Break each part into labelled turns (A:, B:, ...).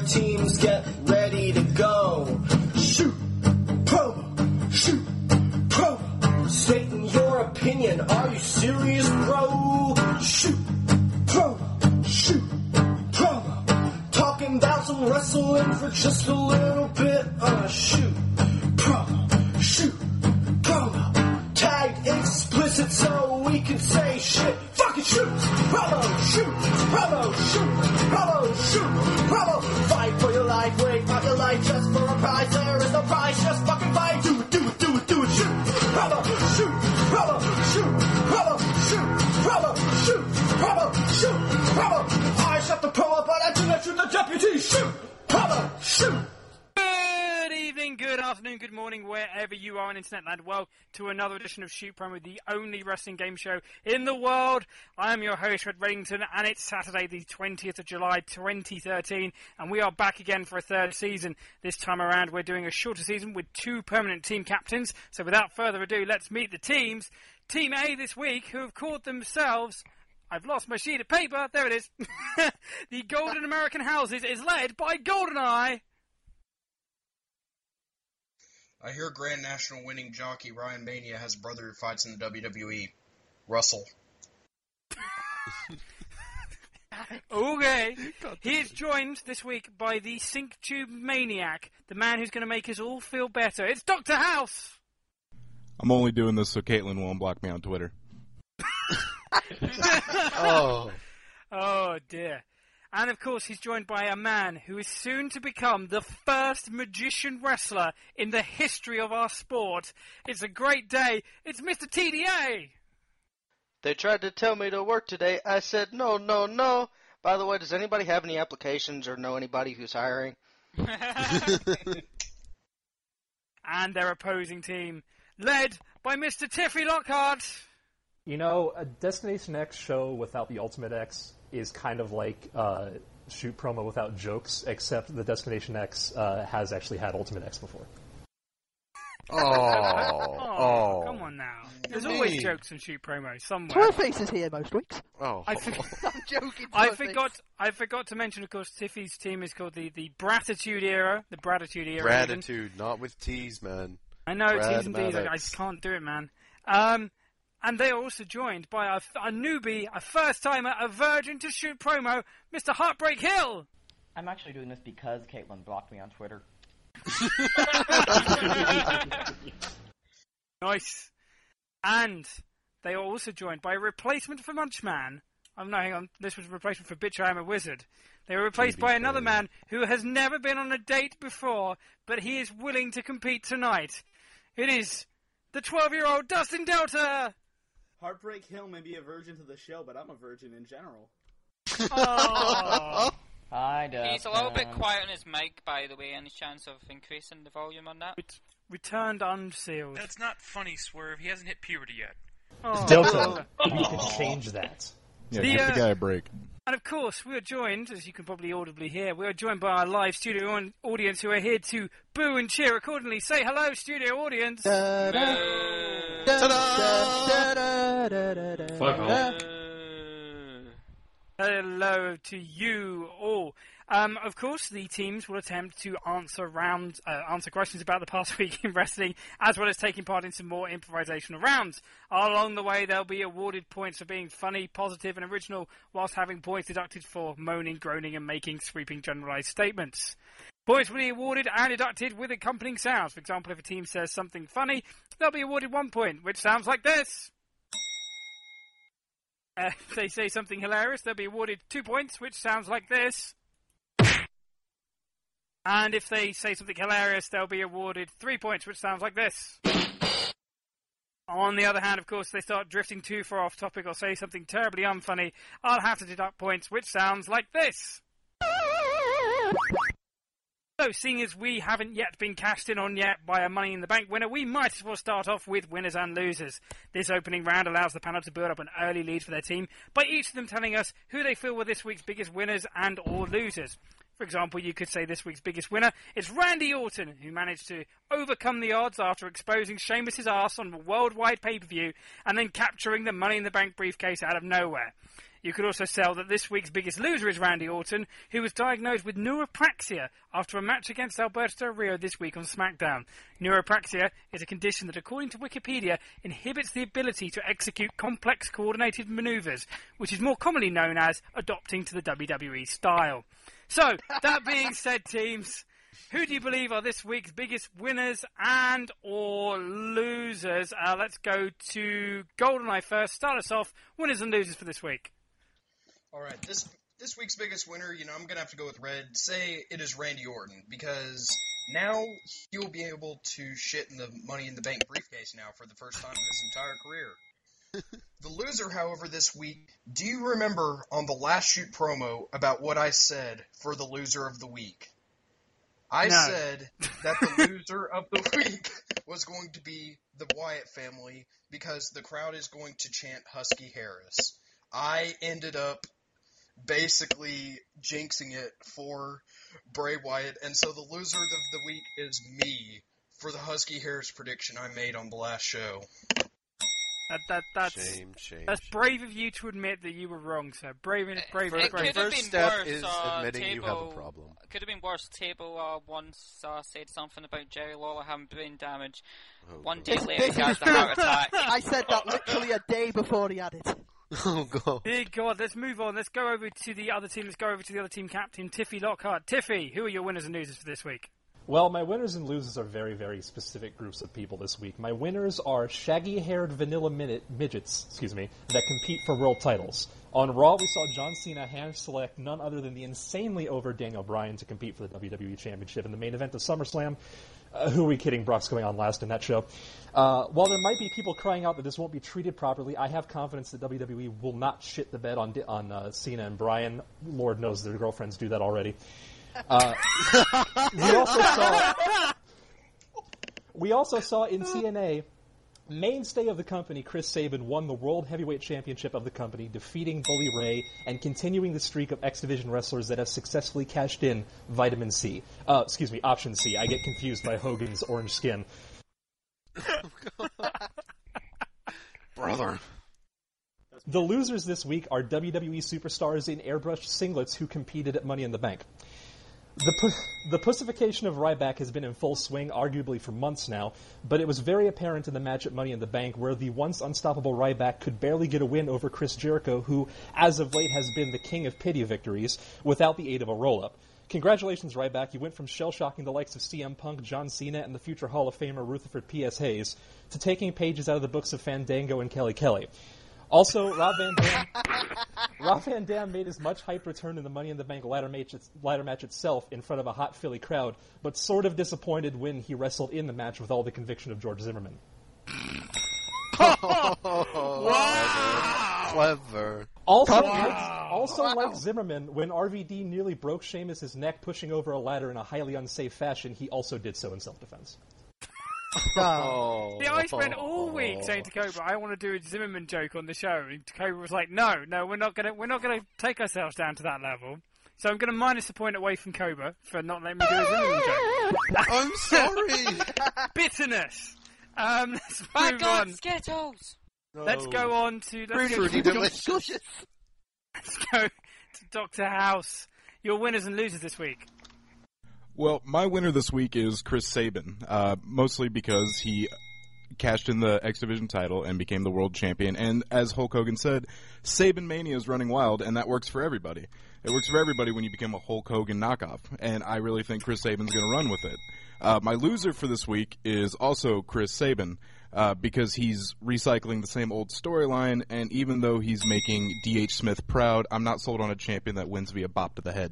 A: teams get ready to go. Shoot, promo, shoot, promo. Stating your opinion, are you serious, bro? Shoot, promo, shoot, promo. Talking about some wrestling for just a little bit. Shoot, promo, shoot, promo. Tagged explicit so we can say shit. Fucking shoot, promo, shoot, promo, shoot, promo, shoot, promo. Fight for your life, wait, not your life just for a prize. There is no prize, just fucking fight. Do it, do it, do it, do it. Shoot, promo, shoot, promo, shoot, promo, shoot, promo, shoot, promo, shoot, promo. I shot the promo, but I do not shoot the deputy. Shoot, promo, shoot.
B: Good evening, good afternoon, good morning, wherever you are in Internet Land. Well, to another edition of Shoot Promo, the only wrestling game show in the world. I am your host, Red Reddington, and it's Saturday, the 20th of July, 2013, and we are back again for a third season. This time around, we're doing a shorter season with 2 permanent team captains. So without further ado, let's meet the teams. Team A this week, who have called themselves... I've lost my sheet of paper. There it is. The Golden American Houses is led by GoldenEye.
C: I hear Grand National winning jockey Ryan Mania has a brother who fights in the WWE. Russell.
B: Okay. He is joined this week by the Sink Tube Maniac, the man who's going to make us all feel better. It's Dr. House!
D: I'm only doing this so Caitlin won't block me on Twitter.
B: Oh, dear. And, of course, he's joined by a man who is soon to become the first magician wrestler in the history of our sport. It's a great day. It's Mr. TDA!
E: They tried to tell me to work today. I said, no, no, no. By the way, does anybody have any applications or know anybody who's hiring?
B: And their opposing team, led by Mr. Tiffy Lockhart.
F: You know, a Destination X show without the Ultimate X is kind of like Shoot Promo without jokes, except the Destination X has actually had Ultimate X before.
B: Oh, come on now. There's always jokes in Shoot Promo somewhere.
G: Toyface is here most weeks.
E: Oh.
G: I'm joking.
B: I forgot to mention, of course, Tiffy's team is called the Bratitude Era. The Bratitude Era.
H: Gratitude, not with T's, man.
B: I know, T's and D's. I just can't do it, man. And they are also joined by a newbie, a first-timer, a virgin to Shoot Promo, Mr. Heartbreak Hill.
I: I'm actually doing this because Caitlin blocked me on Twitter.
B: Nice. And they are also joined by a replacement for Munchman. Oh, no, hang on. This was a replacement for Bitch I Am a Wizard. They were replaced by another man who has never been on a date before, but he is willing to compete tonight. It is the 12-year-old Dustin Delta.
J: Heartbreak Hill may be a virgin to the show, but I'm a virgin in general.
B: Oh.
I: Hi, Dustin.
K: He's a little bit quiet on his mic, by the way. Any chance of increasing the volume on that?
B: Returned unsealed.
L: That's not funny, Swerve. He hasn't hit puberty yet.
B: Oh.
F: Delta, we can change that.
D: Yeah, give the guy a break.
B: And of course, we are joined, as you can probably audibly hear, we are joined by our live studio audience who are here to boo and cheer accordingly. Say hello, studio audience.
H: Fuck off.
B: Hello to you all. Of course, the teams will attempt to answer questions about the past week in wrestling, as well as taking part in some more improvisational rounds. Along the way, they'll be awarded points for being funny, positive, and original, whilst having points deducted for moaning, groaning, and making sweeping generalised statements. Points will be awarded and deducted with accompanying sounds. For example, if a team says something funny, they'll be awarded 1 point, which sounds like this. If they say something hilarious, they'll be awarded 2 points, which sounds like this. And if they say something hilarious, they'll be awarded 3 points, which sounds like this. On the other hand, of course, if they start drifting too far off topic or say something terribly unfunny, I'll have to deduct points, which sounds like this. So, seeing as we haven't yet been cashed in on yet by a Money in the Bank winner, we might as well start off with winners and losers. This opening round allows the panel to build up an early lead for their team by each of them telling us who they feel were this week's biggest winners and or losers. For example, you could say this week's biggest winner is Randy Orton, who managed to overcome the odds after exposing Sheamus' ass on a worldwide pay-per-view and then capturing the Money in the Bank briefcase out of nowhere. You could also sell that this week's biggest loser is Randy Orton, who was diagnosed with neuropraxia after a match against Alberto Del Rio this week on SmackDown. Neuropraxia is a condition that, according to Wikipedia, inhibits the ability to execute complex coordinated maneuvers, which is more commonly known as adopting to the WWE style. So, that being said, teams, who do you believe are this week's biggest winners and or losers? Let's go to GoldenEye first. Start us off. Winners and losers for this week.
C: All right, this week's biggest winner, I'm going to have to go with Red. Say it is Randy Orton, because now he'll be able to shit in the Money in the Bank briefcase now for the first time in his entire career. The loser, however, this week, do you remember on the last shoot promo about what I said for the loser of the week? I said that the loser of the week was going to be the Wyatt family because the crowd is going to chant Husky Harris. I ended up basically jinxing it for Bray Wyatt, and so the loser of the week is me for the Husky Harris prediction I made on the last show.
B: That's brave of you to admit that you were wrong, sir. Brave.
H: First step is admitting you have a problem.
K: It could have been worse. Table once said something about Jerry Lawler having brain damage. One day later, he has the heart attack.
G: I said that literally a day before he had it.
H: Oh, God.
B: Dear God, let's move on. Let's go over to the other team. Let's go over to the other team captain, Tiffy Lockhart. Tiffy, who are your winners and losers for this week?
F: Well, my winners and losers are very, very specific groups of people this week. My winners are shaggy-haired vanilla midgets, that compete for world titles. On Raw, we saw John Cena hand-select none other than the insanely over Daniel Bryan to compete for the WWE Championship in the main event of SummerSlam. Who are we kidding? Brock's going on last in that show. While there might be people crying out that this won't be treated properly, I have confidence that WWE will not shit the bed on Cena and Bryan. Lord knows their girlfriends do that already. We also saw in TNA, mainstay of the company, Chris Sabin, won the World Heavyweight Championship of the company, defeating Bully Ray and continuing the streak of X Division wrestlers that have successfully cashed in Option C. I get confused by Hogan's orange skin.
H: Brother.
F: The losers this week are WWE superstars in airbrushed singlets who competed at Money in the Bank. The pussification of Ryback has been in full swing, arguably for months now, but it was very apparent in the match at Money in the Bank where the once unstoppable Ryback could barely get a win over Chris Jericho, who, as of late, has been the king of pity victories, without the aid of a roll-up. Congratulations, Ryback. You went from shell-shocking the likes of CM Punk, John Cena, and the future Hall of Famer Rutherford P.S. Hayes to taking pages out of the books of Fandango and Kelly Kelly. Also, Rob Van Dam made his much hyped return in the Money in the Bank ladder match itself in front of a hot Philly crowd, but sort of disappointed when he wrestled in the match with all the conviction of George Zimmerman.
H: Wow! Clever.
F: Also, like Zimmerman, when RVD nearly broke Sheamus' neck pushing over a ladder in a highly unsafe fashion, he also did so in self-defense.
B: See, I spent all week saying to Cobra, I want to do a Zimmerman joke on the show, and Cobra was like, no, we're not gonna take ourselves down to that level. So I'm gonna minus a point away from Cobra for not letting me do a Zimmerman joke.
H: I'm sorry.
B: Bitterness. Let's move on.
K: Skittles.
H: No.
B: Let's go on to
H: Fruity delicious.
B: Let's go to Dr. House. Your winners and losers this week.
D: Well, my winner this week is Chris Sabin, mostly because he cashed in the X Division title and became the world champion. And as Hulk Hogan said, Sabin Mania is running wild, and that works for everybody. It works for everybody when you become a Hulk Hogan knockoff, and I really think Chris Sabin's going to run with it. My loser for this week is also Chris Sabin, because he's recycling the same old storyline, and even though he's making D.H. Smith proud, I'm not sold on a champion that wins via bop to the head.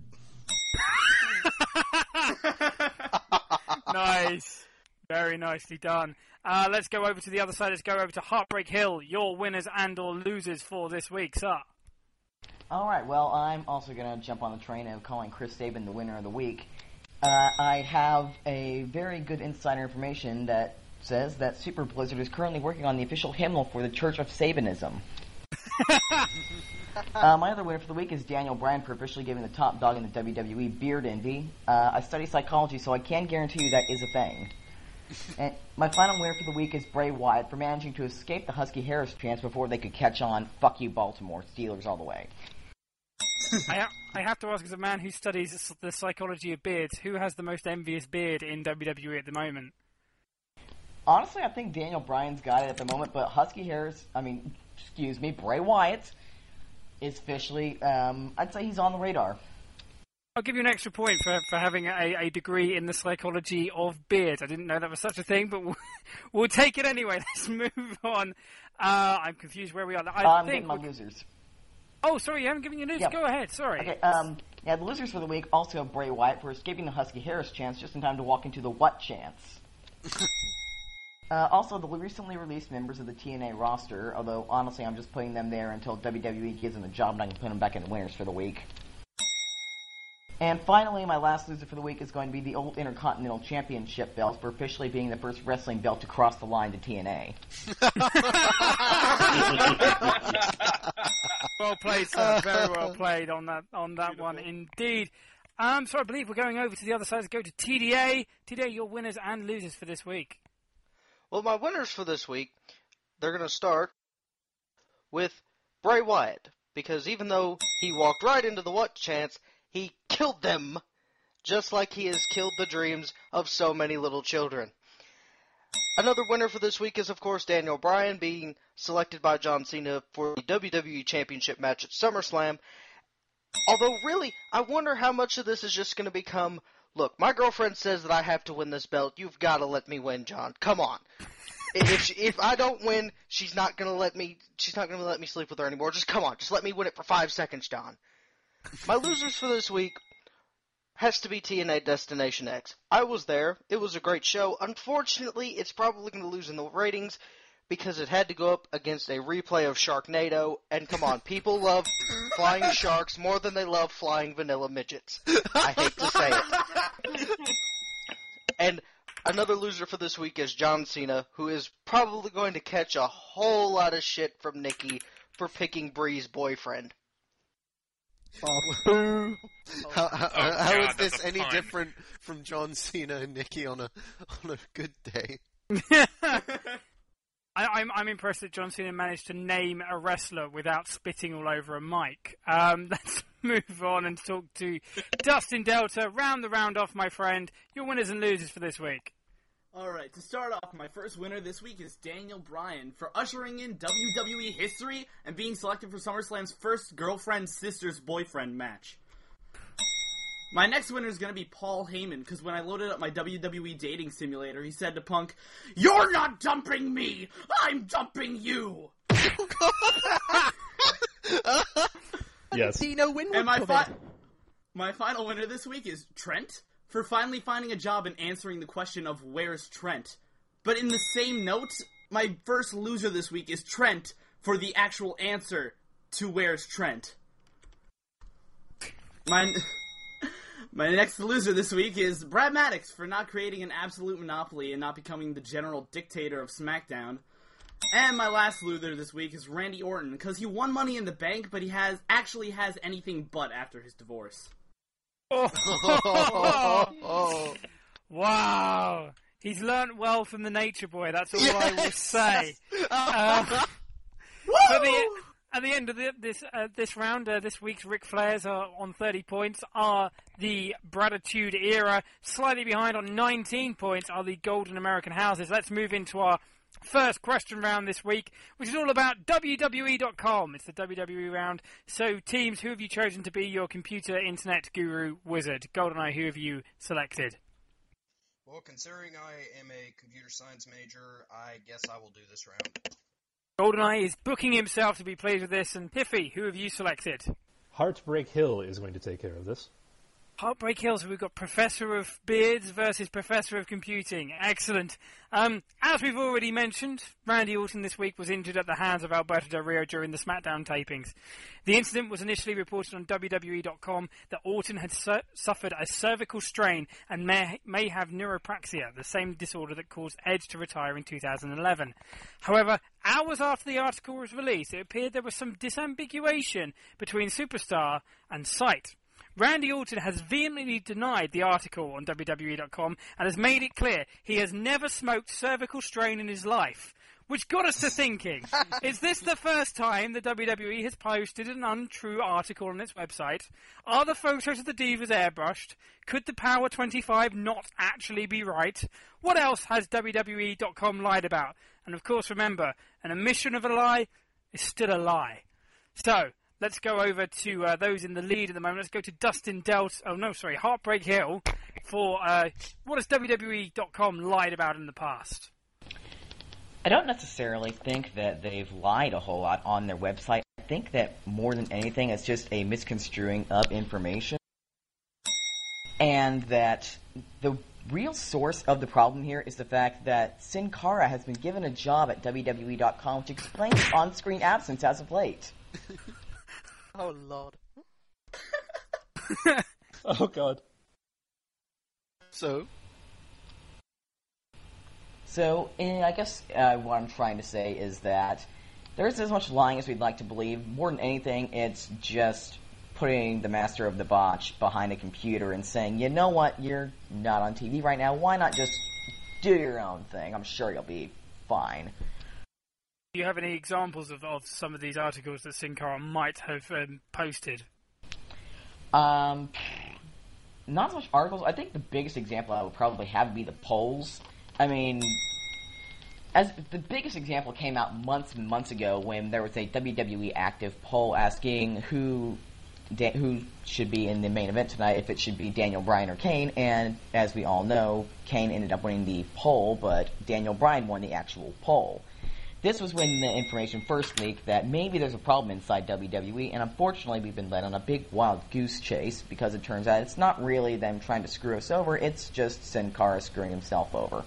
B: Nice. Very nicely done. Let's go over to the other side. Let's go over to Heartbreak Hill. Your winners and or losers for this week, sir.
I: Alright, well, I'm also going to jump on the train of calling Chris Sabin the winner of the week. I have a very good insider information that says that Super Blizzard is currently working on the official hymnal for the Church of Sabinism. My other winner for the week is Daniel Bryan for officially giving the top dog in the WWE beard envy. I study psychology, so I can guarantee you that is a thing. And my final winner for the week is Bray Wyatt for managing to escape the Husky Harris chance before they could catch on. Fuck you, Baltimore. Steelers all the way.
B: I have to ask, as a man who studies the psychology of beards, who has the most envious beard in WWE at the moment?
I: Honestly, I think Daniel Bryan's got it at the moment, but Bray Wyatt is officially, I'd say he's on the radar.
B: I'll give you an extra point for having a degree in the psychology of beards. I didn't know that was such a thing, but we'll take it anyway. Let's move on. I'm confused where we are.
I: I'm getting my losers.
B: Oh, sorry, you haven't given your news.
I: Yep.
B: Go ahead, sorry.
I: Okay, the losers for the week also have Bray Wyatt for escaping the Husky Harris chance just in time to walk into the what chance. Also, the recently released members of the TNA roster, although honestly I'm just putting them there until WWE gives them a job and I can put them back in the winners for the week. And finally, my last loser for the week is going to be the old Intercontinental Championship belt for officially being the first wrestling belt to cross the line to TNA.
B: Well played, sir. Very well played on that one, indeed. So I believe we're going over to the other side to go to TDA. TDA, your winners and losers for this week.
E: Well, my winners for this week, they're going to start with Bray Wyatt, because even though he walked right into the what chance, he killed them, just like he has killed the dreams of so many little children. Another winner for this week is, of course, Daniel Bryan being selected by John Cena for the WWE Championship match at SummerSlam. Although, really, I wonder how much of this is just going to become, look, my girlfriend says that I have to win this belt. You've got to let me win, John. Come on. If I don't win, she's not going to let me sleep with her anymore. Just come on. Just let me win it for 5 seconds, John. My losers for this week has to be TNA Destination X. I was there. It was a great show. Unfortunately, it's probably going to lose in the ratings because it had to go up against a replay of Sharknado. And come on, people love flying sharks more than they love flying vanilla midgets. I hate to say it. And another loser for this week is John Cena, who is probably going to catch a whole lot of shit from Nikki for picking Bree's boyfriend.
H: Oh, how is this any different from John Cena and Nikki on a good day?
B: I'm impressed that John Cena managed to name a wrestler without spitting all over a mic. Let's move on and talk to Dustin Delta. Round the round off, my friend. Your winners and losers for this week.
J: Alright, to start off, my first winner this week is Daniel Bryan for ushering in WWE history and being selected for SummerSlam's first girlfriend-sisters-boyfriend match. My next winner is going to be Paul Heyman, because when I loaded up my WWE dating simulator, he said to Punk, "You're not dumping me! I'm dumping you!"
F: Yes.
J: And my final winner this week is Trent, for finally finding a job and answering the question of where's Trent. But in the same note, my first loser this week is Trent for the actual answer to where's Trent. My next loser this week is Brad Maddox for not creating an absolute monopoly and not becoming the general dictator of SmackDown. And my last loser this week is Randy Orton, because he won Money in the Bank, but he actually has anything but after his divorce.
B: Wow. He's learnt well from the Nature Boy, that's all I will say. At the end of this round, this week's Ric Flairs are on 30 points, are the Braditude Era. Slightly behind on 19 points are the Golden American Houses. Let's move into our first question round this week, which is all about WWE.com. It's the WWE round. So, teams, who have you chosen to be your computer, internet, guru, wizard? GoldenEye, who have you selected?
C: Well, considering I am a computer science major, I guess I will do this round.
B: GoldenEye is booking himself to be pleased with this. And Piffy, who have you selected?
F: Heartbreak Hill is going to take care of this.
B: Heartbreak Hill, so we've got Professor of Beards versus Professor of Computing. Excellent. As we've already mentioned, Randy Orton this week was injured at the hands of Alberto Del Rio during the SmackDown tapings. The incident was initially reported on WWE.com that Orton had suffered a cervical strain and may have neuropraxia, the same disorder that caused Edge to retire in 2011. However, hours after the article was released, it appeared there was some disambiguation between Superstar and Site. Randy Orton has vehemently denied the article on WWE.com and has made it clear he has never smoked cervical strain in his life. Which got us to thinking, is this the first time the WWE has posted an untrue article on its website? Are the photos of the Divas airbrushed? Could the Power 25 not actually be right? What else has WWE.com lied about? And of course, remember, an omission of a lie is still a lie. So, let's go over to those in the lead at the moment. Let's go to Dustin Heartbreak Hill for what has WWE.com lied about in the past?
I: I don't necessarily think that they've lied a whole lot on their website. I think that more than anything, it's just a misconstruing of information. And that the real source of the problem here is the fact that Sin Cara has been given a job at WWE.com, which explains his on-screen absence as of late.
G: Oh, Lord.
F: Oh, God.
I: So, I guess what I'm trying to say is that there isn't as much lying as we'd like to believe. More than anything, it's just putting the master of the botch behind a computer and saying, you know what, you're not on TV right now, why not just do your own thing? I'm sure you'll be fine.
B: Do you have any examples of some of these articles that Sin Cara might have posted?
I: Not so much articles. I think the biggest example I would probably have would be the polls. I mean, as the biggest example came out months and months ago when there was a WWE active poll asking who should be in the main event tonight, if it should be Daniel Bryan or Kane, and as we all know, Kane ended up winning the poll, but Daniel Bryan won the actual poll. This was when the information first leaked that maybe there's a problem inside WWE, and unfortunately we've been led on a big wild goose chase, because it turns out it's not really them trying to screw us over, it's just Sin Cara screwing himself over.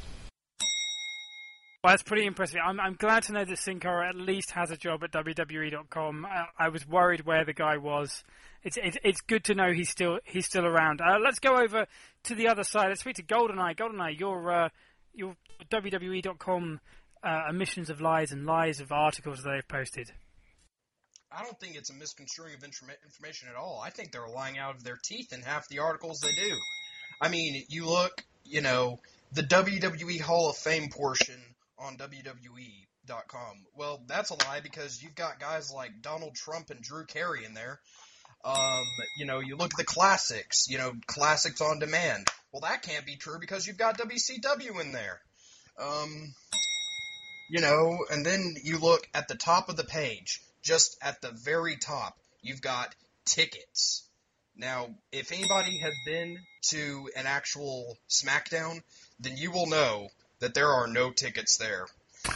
B: Well, that's pretty impressive. I'm glad to know that Sin Cara at least has a job at WWE.com. I was worried where the guy was. It's good to know he's still around. Let's go over to the other side. Let's speak to GoldenEye. GoldenEye, your WWE.com omissions of lies and lies of articles that they've posted.
C: I don't think it's a misconstruing of information at all. I think they're lying out of their teeth in half the articles they do. I mean, you look, the WWE Hall of Fame portion on WWE.com. Well, that's a lie because you've got guys like Donald Trump and Drew Carey in there. You look at the classics, classics on demand. Well, that can't be true because you've got WCW in there. And then you look at the top of the page, just at the very top, you've got tickets. Now, if anybody has been to an actual SmackDown, then you will know that there are no tickets there.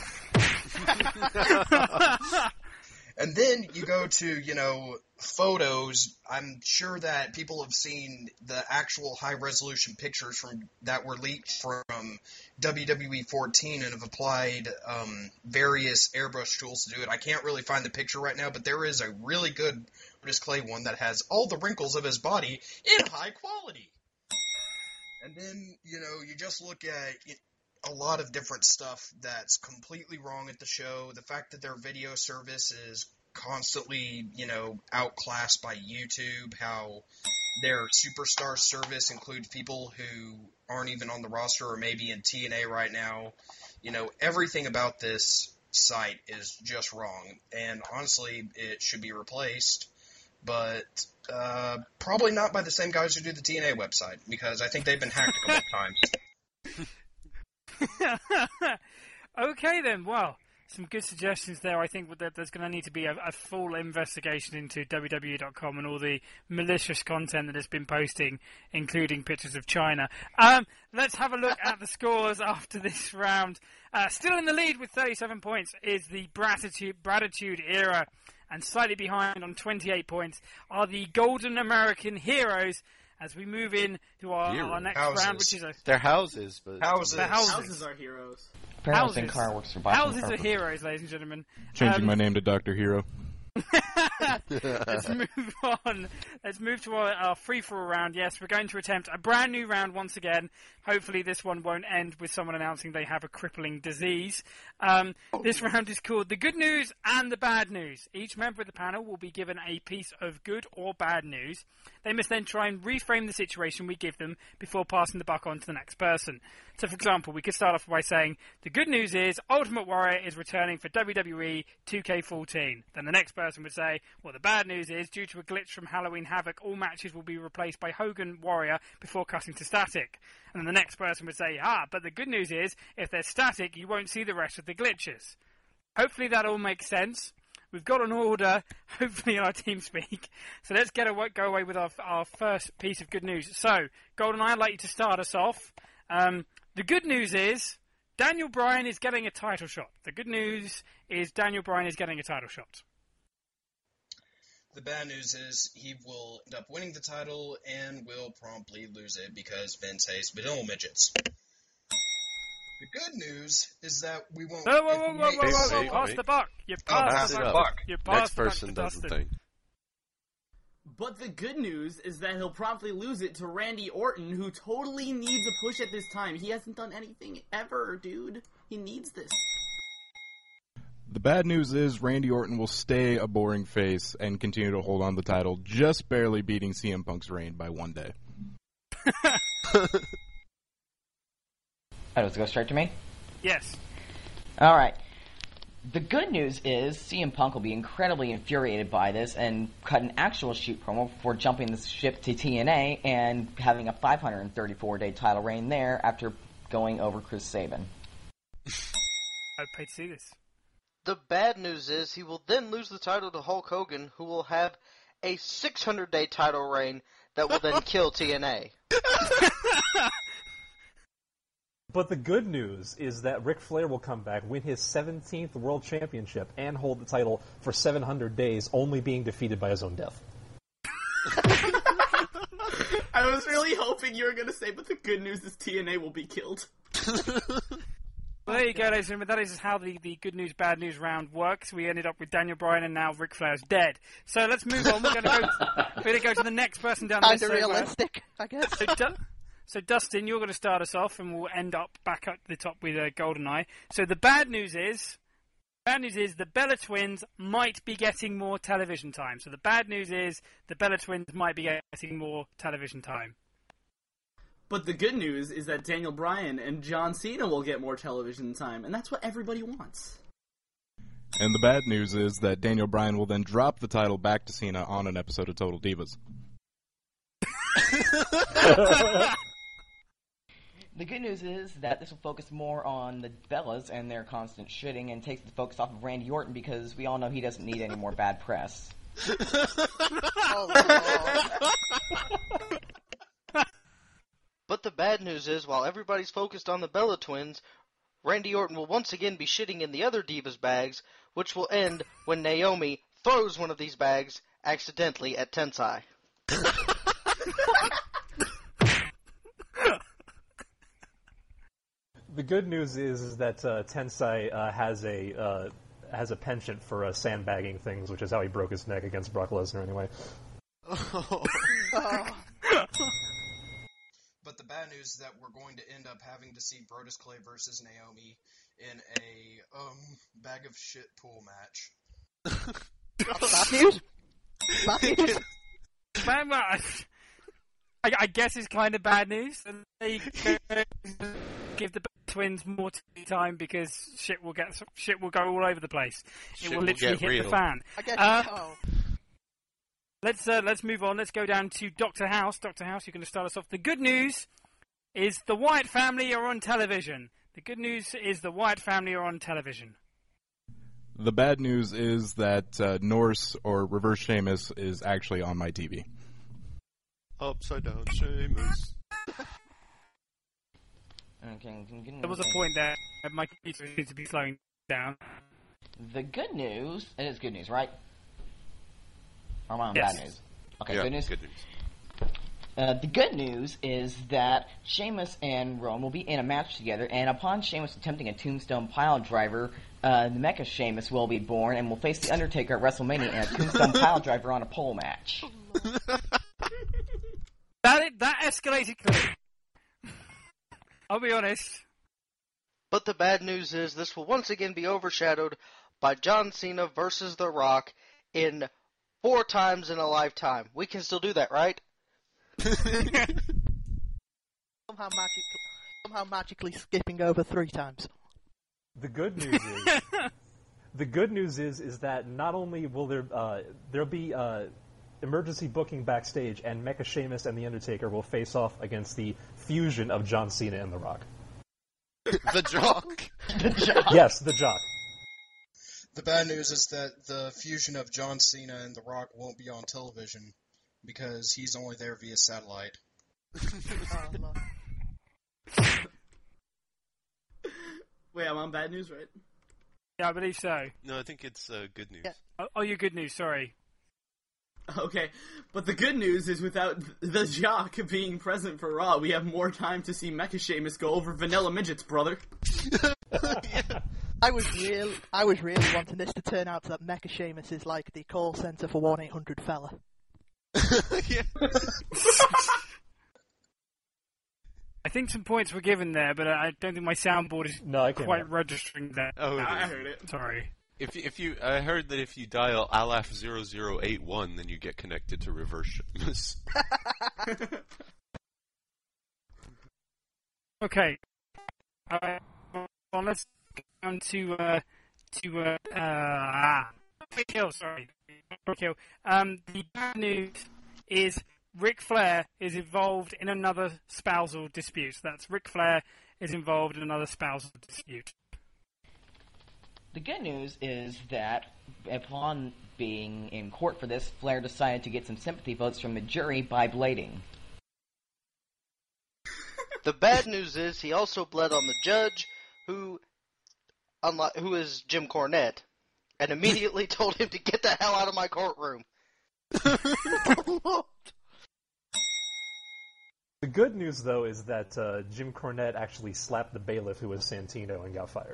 C: And then you go to, photos. I'm sure that people have seen the actual high-resolution pictures that were leaked from WWE 14 and have applied various airbrush tools to do it. I can't really find the picture right now, but there is a really good Curtis Clay one that has all the wrinkles of his body in high quality. And then, you just look at a lot of different stuff that's completely wrong at the show. The fact that their video service is constantly, outclassed by YouTube, how their superstar service includes people who aren't even on the roster or maybe in TNA right now. Everything about this site is just wrong. And honestly, it should be replaced. But probably not by the same guys who do the TNA website, because I think they've been hacked a couple times.
B: Okay then, well, some good suggestions there. I think that there's going to need to be a full investigation into WWE.com and all the malicious content that it's been posting, including pictures of China. Let's have a look at the scores after this round. Still in the lead with 37 points is the Bratitude Era, and slightly behind on 28 points are the Golden American Heroes, as we move in to our next
C: Houses.
B: round, which is
H: They're houses, but
C: Houses.
B: the houses.
J: Houses are heroes.
I: Apparently, car works for Boston
B: Houses are
I: Purple.
B: heroes, ladies and gentlemen.
D: Changing my name to Dr. Hero.
B: Let's move on. Let's move to our free-for-all round. Yes, we're going to attempt a brand new round once again. Hopefully this one won't end with someone announcing they have a crippling disease. This round is called The Good News and the Bad News. Each member of the panel will be given a piece of good or bad news. They must then try and reframe the situation we give them before passing the buck on to the next person. So, for example, we could start off by saying, the good news is Ultimate Warrior is returning for WWE 2K14. Then the next person would say, well, the bad news is, due to a glitch from Halloween Havoc, all matches will be replaced by Hogan Warrior before cutting to static. And then the next person would say, but the good news is, if there's static, you won't see the rest of the glitches. Hopefully that all makes sense. We've got an order, hopefully, in our TeamSpeak. So let's go away with our first piece of good news. So, GoldenEye, I'd like you to start us off. The good news is Daniel Bryan is getting a title shot. The good news is Daniel Bryan is getting a title shot.
C: The bad news is he will end up winning the title and will promptly lose it because Vince hates vanilla midgets. The good news is that we won't...
B: Whoa, pass the buck. You passed the buck.
H: Next person does the thing.
J: But the good news is that he'll promptly lose it to Randy Orton, who totally needs a push at this time. He hasn't done anything ever, dude. He needs this.
D: The bad news is Randy Orton will stay a boring face and continue to hold on the title, just barely beating CM Punk's reign by one day.
I: Let's go straight to me?
B: Yes.
I: Alright. The good news is CM Punk will be incredibly infuriated by this and cut an actual shoot promo before jumping the ship to TNA and having a 534-day title reign there after going over Chris Sabin.
B: I'd pay to see this.
E: The bad news is he will then lose the title to Hulk Hogan, who will have a 600-day title reign that will then kill TNA.
F: But the good news is that Ric Flair will come back, win his 17th World Championship, and hold the title for 700 days, only being defeated by his own death.
J: I was really hoping you were going to say, but the good news is TNA will be killed.
B: Well, there you go, ladies and gentlemen. That is how the good news, bad news round works. We ended up with Daniel Bryan, and now Ric Flair's dead. So let's move on. We're going to go to the next person down the list.
G: Kinda realistic, I guess.
B: So, Dustin, you're going to start us off, and we'll end up back at the top with GoldenEye. So the bad news is the Bella Twins might be getting more television time. So the bad news is the Bella Twins might be getting more television time.
J: But the good news is that Daniel Bryan and John Cena will get more television time, and that's what everybody wants.
D: And the bad news is that Daniel Bryan will then drop the title back to Cena on an episode of Total Divas.
I: The good news is that this will focus more on the Bellas and their constant shitting and takes the focus off of Randy Orton because we all know he doesn't need any more bad press.
E: But the bad news is, while everybody's focused on the Bella Twins, Randy Orton will once again be shitting in the other Divas bags, which will end when Naomi throws one of these bags accidentally at Tensai.
F: The good news is that Tensai has a penchant for sandbagging things, which is how he broke his neck against Brock Lesnar anyway.
C: But the bad news is that we're going to end up having to see Brodus Clay versus Naomi in a bag of shit pool match.
G: Bad news? Bad news?
B: I guess it's kind of bad news. And they give the Twins more time because shit will go all over the place. It will literally hit the fan.
G: I guess
B: Let's move on. Let's go down to Dr. House. Dr. House, you're going to start us off. The good news is the Wyatt family are on television. The good news is the Wyatt family are on television.
D: The bad news is that Norse or Reverse Sheamus is actually on my TV.
H: Upside down Sheamus.
B: There was a point there. My computer seems to be slowing down.
I: The good news, it is good news, right? Or am I on
B: Yes.
I: bad news? Okay,
H: Yeah,
I: good news.
H: Good news.
I: The good news is that Sheamus and Rowan will be in a match together, and upon Sheamus attempting a Tombstone Piledriver, the Mecha Sheamus will be born and will face The Undertaker at WrestleMania in a Tombstone Piledriver on a pole match.
B: That escalated quickly. I'll be honest.
E: But the bad news is this will once again be overshadowed by John Cena versus The Rock in 4 times in a lifetime. We can still do that, right?
G: Somehow magically skipping over 3 times.
F: The good news is that not only will there'll be emergency booking backstage, and Mecha Sheamus and The Undertaker will face off against the fusion of John Cena and The Rock.
H: The Jock?
I: The Jock.
F: Yes, The Jock.
C: The bad news is that the fusion of John Cena and The Rock won't be on television because he's only there via satellite.
J: Wait, I'm on bad news, right?
B: Yeah, I believe so.
H: No, I think it's good news.
B: Yeah. Oh, your good news, sorry.
J: Okay, but the good news is without the Jock being present for Raw, we have more time to see Mecha Sheamus go over vanilla midgets, brother.
G: I was really wanting this to turn out that Mecha Sheamus is like the call center for 1-800-FELLA.
B: I think some points were given there, but I don't think my soundboard is quite registering that.
H: Oh,
J: I heard it.
B: Sorry.
H: I heard that if you dial Alaf 0081, then you get connected to Reverse Sheamus.
B: Okay. Well, let's go down to Kill, sorry. Kill. The bad news is Ric Flair is involved in another spousal dispute. That's Ric Flair is involved in another spousal dispute.
I: The good news is that upon being in court for this, Flair decided to get some sympathy votes from the jury by blading.
E: The bad news is he also bled on the judge, who is Jim Cornette, and immediately told him to get the hell out of my courtroom.
F: The good news, though, is that Jim Cornette actually slapped the bailiff, who was Santino, and got fired.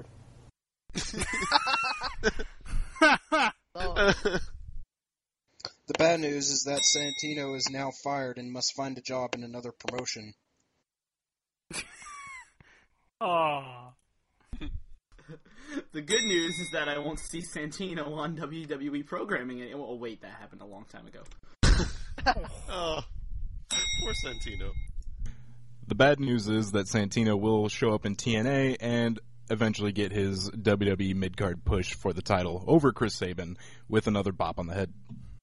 C: The bad news is that Santino is now fired and must find a job in another promotion.
B: Aww.
J: The good news is that I won't see Santino on WWE programming anymore. Oh, wait, that happened a long time ago.
H: Oh, poor Santino.
D: The bad news is that Santino will show up in TNA and eventually get his WWE mid-card push for the title over Chris Sabin with another bop on the head.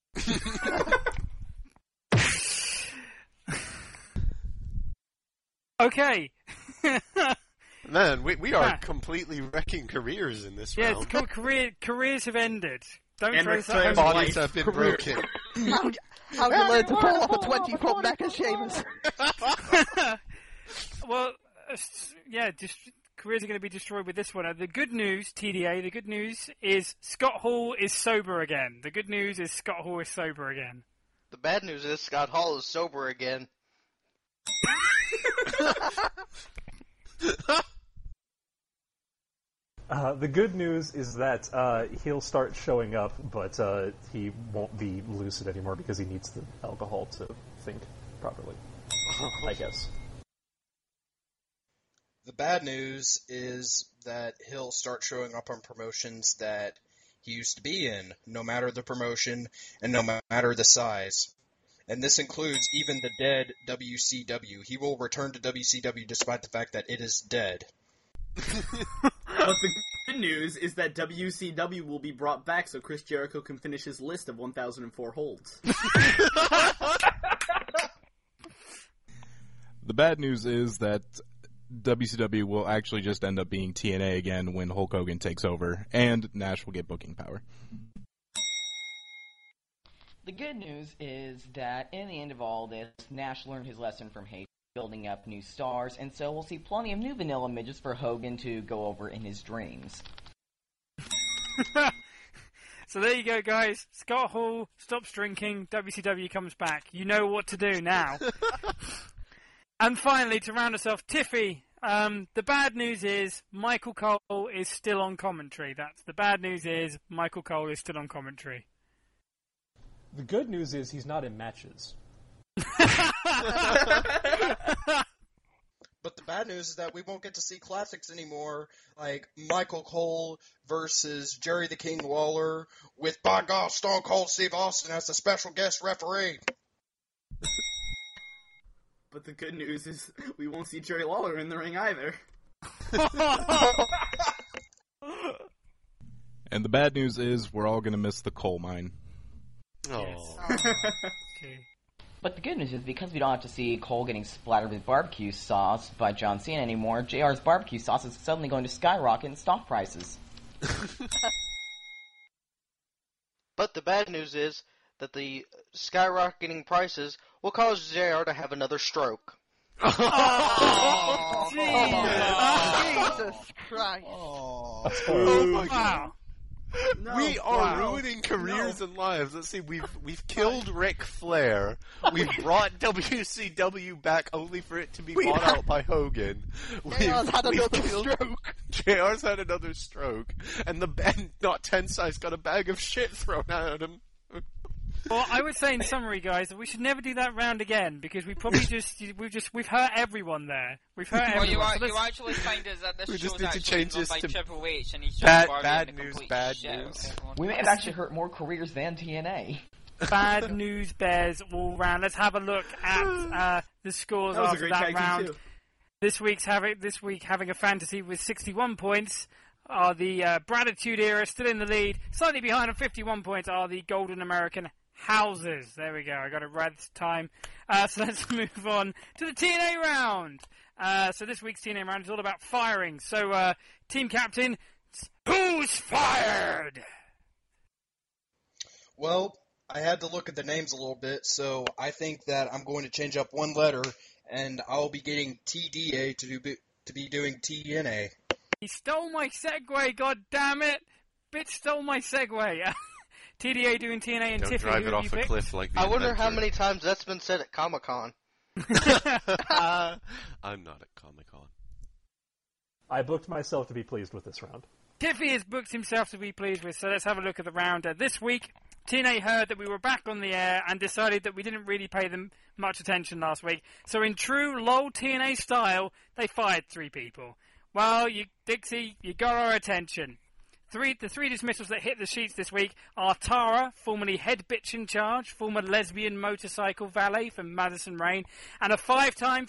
B: Okay.
H: Man, we are completely wrecking careers in this round.
B: It's called careers have ended. Don't
J: And
B: throw
J: Ric
B: something.
J: Flair's
H: Bodies have been broken.
G: How you learn to pull off a 20-foot Mecha Sheamus?
B: Well, careers are going to be destroyed with this one. The good news, TDA, the good news is Scott Hall is sober again. The good news is Scott Hall is sober again.
E: The bad news is Scott Hall is sober again.
F: The good news is that he'll start showing up, but he won't be lucid anymore because he needs the alcohol to think properly, I guess.
C: The bad news is that he'll start showing up on promotions that he used to be in, no matter the promotion and no matter the size. And this includes even the dead WCW. He will return to WCW despite the fact that it is dead.
J: But the good news is that WCW will be brought back so Chris Jericho can finish his list of 1,004 holds.
D: The bad news is that WCW will actually just end up being TNA again when Hulk Hogan takes over, and Nash will get booking power.
I: The good news is that in the end of all this, Nash learned his lesson from Hayes, building up new stars, and so we'll see plenty of new vanilla midgets for Hogan to go over in his dreams.
B: So there you go, guys. Scott Hall stops drinking. WCW comes back. You know what to do now. And finally, to round us off, Tiffy. The bad news is Michael Cole is still on commentary. That's the bad news is Michael Cole is still on commentary.
F: The good news is he's not in matches.
C: But the bad news is that we won't get to see classics anymore, like Michael Cole versus Jerry the King Lawler, with, by God, Stone Cold Steve Austin as the special guest referee.
J: But the good news is we won't see Jerry Lawler in the ring either.
D: And the bad news is we're all going to miss the coal mine.
E: Oh.
I: But the good news is because we don't have to see Cole getting splattered with barbecue sauce by John Cena anymore, JR's barbecue sauce is suddenly going to skyrocket in stock prices.
E: But the bad news is that the skyrocketing prices will cause JR to have another stroke.
G: Oh, Jesus Christ.
H: Oh,
B: my God.
H: No, we are ruining careers and lives. Let's see, we've killed Ric Flair. We've brought WCW back only for it to be bought out by Hogan.
G: JR's had another stroke.
H: JR's had another stroke. And not Tensai's got a bag of shit thrown at him.
B: Well, I would say in summary, guys, that we should never do that round again because we probably we've hurt everyone there. We've hurt everyone.
K: Well, you actually find is that this
H: we just
K: show's
H: need to
K: actually
H: change
K: run
H: this
K: by
H: to
K: Triple H, and he's just
H: bad news.
I: We may have actually hurt more careers than TNA.
B: Bad news bears all round. Let's have a look at the scores after that round.
J: Too.
B: This week having a fantasy with 61 points are the Braditude Era still in the lead. Slightly behind on 51 points are the Golden American Houses. There we go. I got it right this time. So let's move on to the TNA round. So this week's TNA round is all about firing. So team captain, who's fired?
C: Well, I had to look at the names a little bit, so I think that I'm going to change up one letter, and I'll be getting TDA to be doing TNA.
B: He stole my segue, god damn it! Bitch stole my segue. TDA doing TNA and
H: Don't
B: Tiffy.
H: drive it off a cliff like the
E: I wonder
H: inventor.
E: how many times that's been said at Comic-Con.
H: I'm not at Comic-Con.
F: I booked myself to be pleased with this round.
B: Tiffy has booked himself to be pleased with, so let's have a look at the round. This week, TNA heard that we were back on the air and decided that we didn't really pay them much attention last week. So in true LOL TNA style, they fired 3 people. Well, Dixie, you got our attention. The 3 dismissals that hit the sheets this week are Tara, formerly head bitch in charge, former lesbian motorcycle valet from Madison Rain, and a 5-time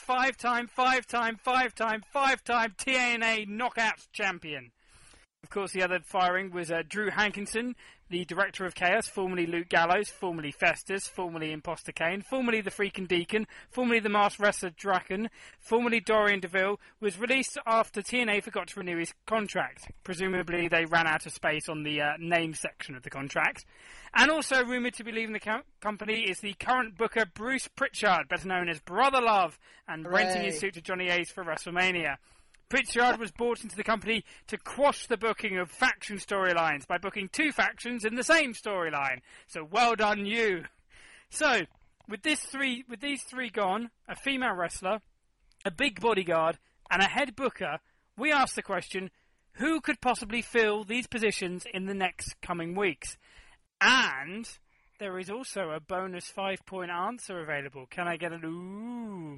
B: TNA Knockouts champion. Of course, the other firing was Drew Hankinson, the Director of Chaos, formerly Luke Gallows, formerly Festus, formerly Imposter Kane, formerly the Freakin' Deacon, formerly the Masked Wrestler Draken, formerly Dorian DeVille, was released after TNA forgot to renew his contract. Presumably they ran out of space on the name section of the contract. And also rumoured to be leaving the company is the current booker Bruce Pritchard, better known as Brother Love, and renting his suit to Johnny Ace for WrestleMania. Pritchard was brought into the company to quash the booking of faction storylines by booking 2 factions in the same storyline. So well done, you. So, with these three gone, a female wrestler, a big bodyguard, and a head booker, we asked the question, who could possibly fill these positions in the next coming weeks? And there is also a bonus 5-point answer available. Can I get an ooh?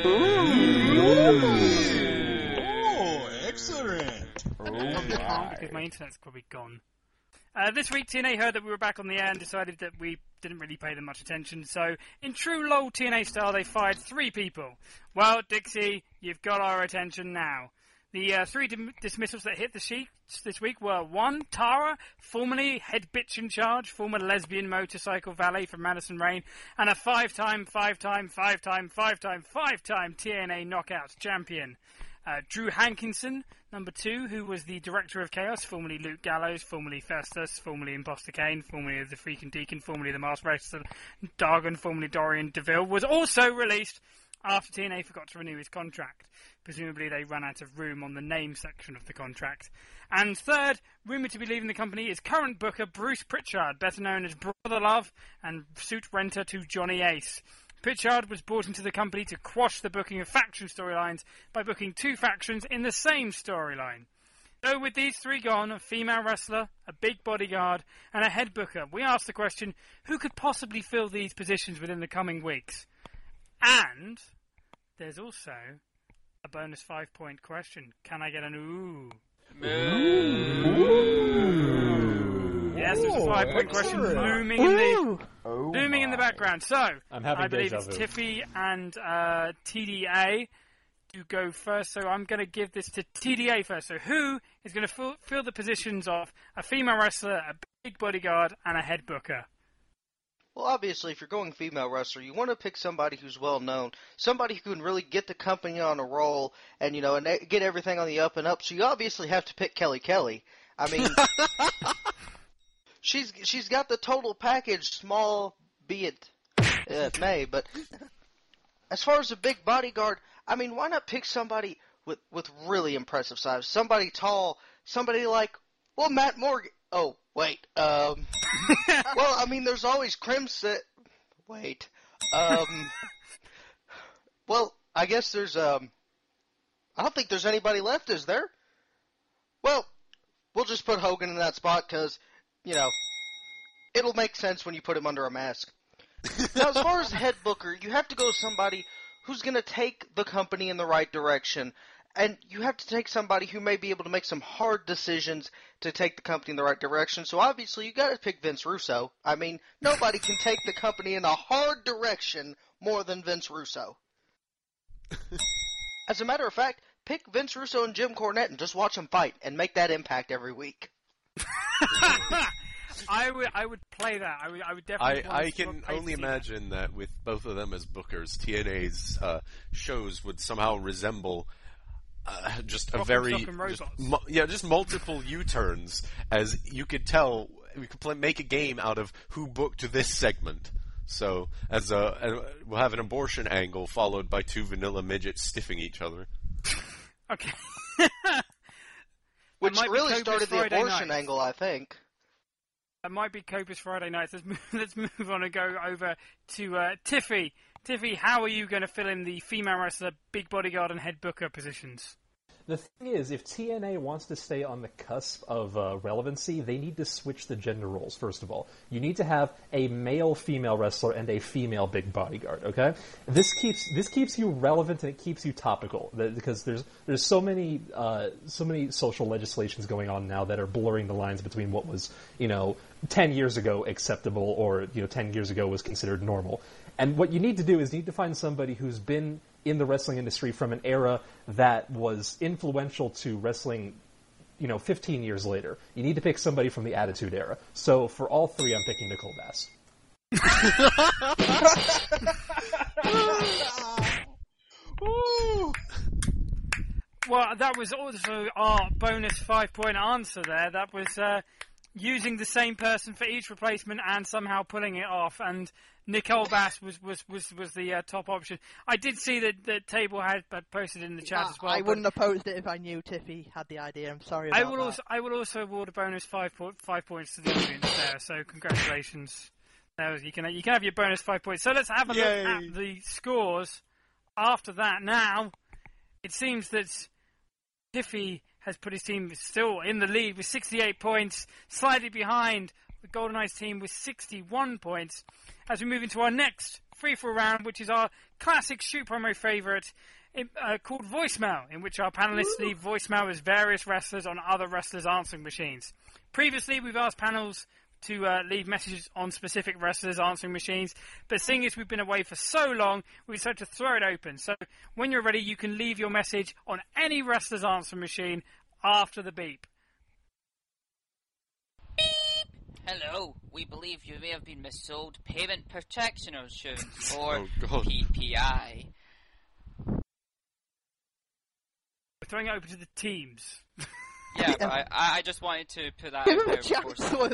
A: Oh, excellent.
B: Because my internet's probably gone. This week, TNA heard that we were back on the air and decided that we didn't really pay them much attention. So, in true LOL TNA style, they fired 3 people. Well, Dixie, you've got our attention now. The 3 dismissals that hit the sheets this week were 1, Tara, formerly head bitch in charge, former lesbian motorcycle valet from Madison Rain, and a 5-time TNA Knockouts champion. Drew Hankinson, number 2, who was the Director of Chaos, formerly Luke Gallows, formerly Festus, formerly Imposter Kane, formerly the Freakin' Deacon, formerly the Masked Wrestler Dargan, formerly Dorian DeVille, was also released after TNA forgot to renew his contract. Presumably they ran out of room on the name section of the contract. And third, rumoured to be leaving the company, is current booker Bruce Pritchard, better known as Brother Love and suit renter to Johnny Ace. Pritchard was brought into the company to quash the booking of faction storylines by booking 2 factions in the same storyline. So with these 3 gone, a female wrestler, a big bodyguard, and a head booker, we asked the question, who could possibly fill these positions within the coming weeks? And there's also a bonus 5-point question. Can I get an ooh? Ooh. Yes, there's a 5-point question looming in the background. So, I believe it's Tiffy and TDA to go first. So I'm going to give this to TDA first. So who is going to fill the positions of a female wrestler, a big bodyguard, and a head booker?
E: Well, obviously, if you're going female wrestler, you want to pick somebody who's well known, somebody who can really get the company on a roll, and and get everything on the up and up. So you obviously have to pick Kelly Kelly. I mean, she's got the total package, small be it may. But as far as a big bodyguard, I mean, why not pick somebody with really impressive size, somebody tall, somebody like Matt Morgan. Oh, wait. Well, I mean, there's always Crimson. Wait. Well, I guess there's, I don't think there's anybody left, is there? Well, we'll just put Hogan in that spot because, it'll make sense when you put him under a mask. Now, as far as head booker, you have to go with somebody who's going to take the company in the right direction. And you have to take somebody who may be able to make some hard decisions to take the company in the right direction. So obviously you got to pick Vince Russo. I mean, nobody can take the company in a hard direction more than Vince Russo. As a matter of fact, pick Vince Russo and Jim Cornette and just watch them fight and make that impact every week.
B: I would play that. I would definitely.
H: I can only imagine that with both of them as bookers, TNA's shows would somehow resemble. Just multiple U-turns, as you could tell. We could make a game out of who booked this segment. So, we'll have an abortion angle followed by 2 vanilla midgets stiffing each other.
B: Okay.
E: Which really started the abortion angle, I think.
B: That might be Copa's Friday nights. Let's move on and go over to Tiffy. Tiffy, how are you going to fill in the female wrestler, big bodyguard, and head booker positions?
F: The thing is, if TNA wants to stay on the cusp of relevancy, they need to switch the gender roles, first of all. You need to have a male female wrestler and a female big bodyguard, okay? This keeps you relevant and it keeps you topical, because there's so many social legislations going on now that are blurring the lines between what was, 10 years ago acceptable or, 10 years ago was considered normal. And what you need to do is find somebody who's been in the wrestling industry from an era that was influential to wrestling, 15 years later. You need to pick somebody from the Attitude Era. So for all 3, I'm picking Nicole Bass.
B: Well, that was also our bonus 5-point answer there. That was using the same person for each replacement and somehow pulling it off. And Nicole Bass was the top option. I did see that Table had posted in the chat as well.
G: I wouldn't have posted it if I knew Tiffy had the idea. I'm sorry about that.
B: I will also award a bonus 5 points to the audience there. So congratulations. You can have your bonus 5 points. So let's have a look at the scores after that. Now it seems that Tiffy has put his team still in the lead with 68 points, slightly behind the Golden Eyes team with 61 points. As we move into our next free-for-all round, which is our classic Shoot Promo favourite, called Voicemail, in which our panellists leave voicemail as various wrestlers on other wrestlers' answering machines. Previously, we've asked panels to leave messages on specific wrestlers' answering machines, but seeing as we've been away for so long, we decided to throw it open. So when you're ready, you can leave your message on any wrestler's answering machine after the beep.
K: Hello, we believe you may have been missold Payment Protection Insurance, or PPI.
B: We're throwing it over to the teams.
K: Yeah, but I just wanted to put that out there before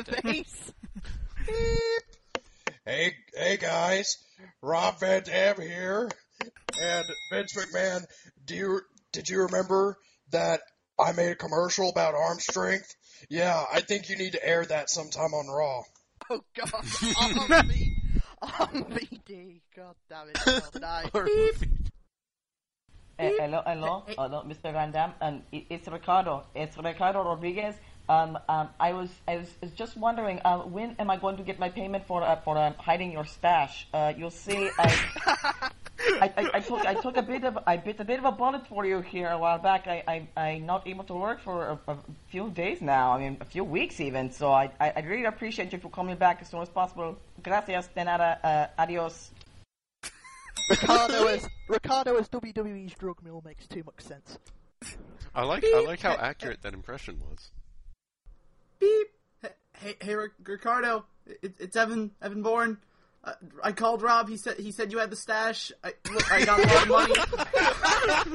M: Hey guys, Rob Van Dam here, and
C: Vince McMahon, did you remember that I made a commercial about arm strength? Yeah, I think you need to air that sometime on Raw.
G: Oh God, RVD, God damn it, nice.
I: Hello, Mr. Van Dam. It's Ricardo. It's Ricardo Rodriguez. I was just wondering, when am I going to get my payment for hiding your stash? You'll see, I took a bit of a bullet for you here a while back. I'm not able to work for a few days now. I mean, a few weeks even. So I'd really appreciate you for coming back as soon as possible. Gracias, de nada. Adios.
G: Ricardo as WWE's drug mule makes too much sense.
H: I like how accurate that impression was.
J: Beep. Hey, Ricardo. It's Evan Bourne. I called Rob. He said you had the stash. I got a lot of money.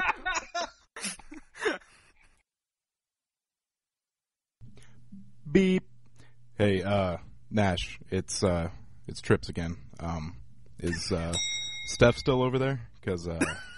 D: Beep. Hey, Nash. It's Trips again. Is Steph still over there? Because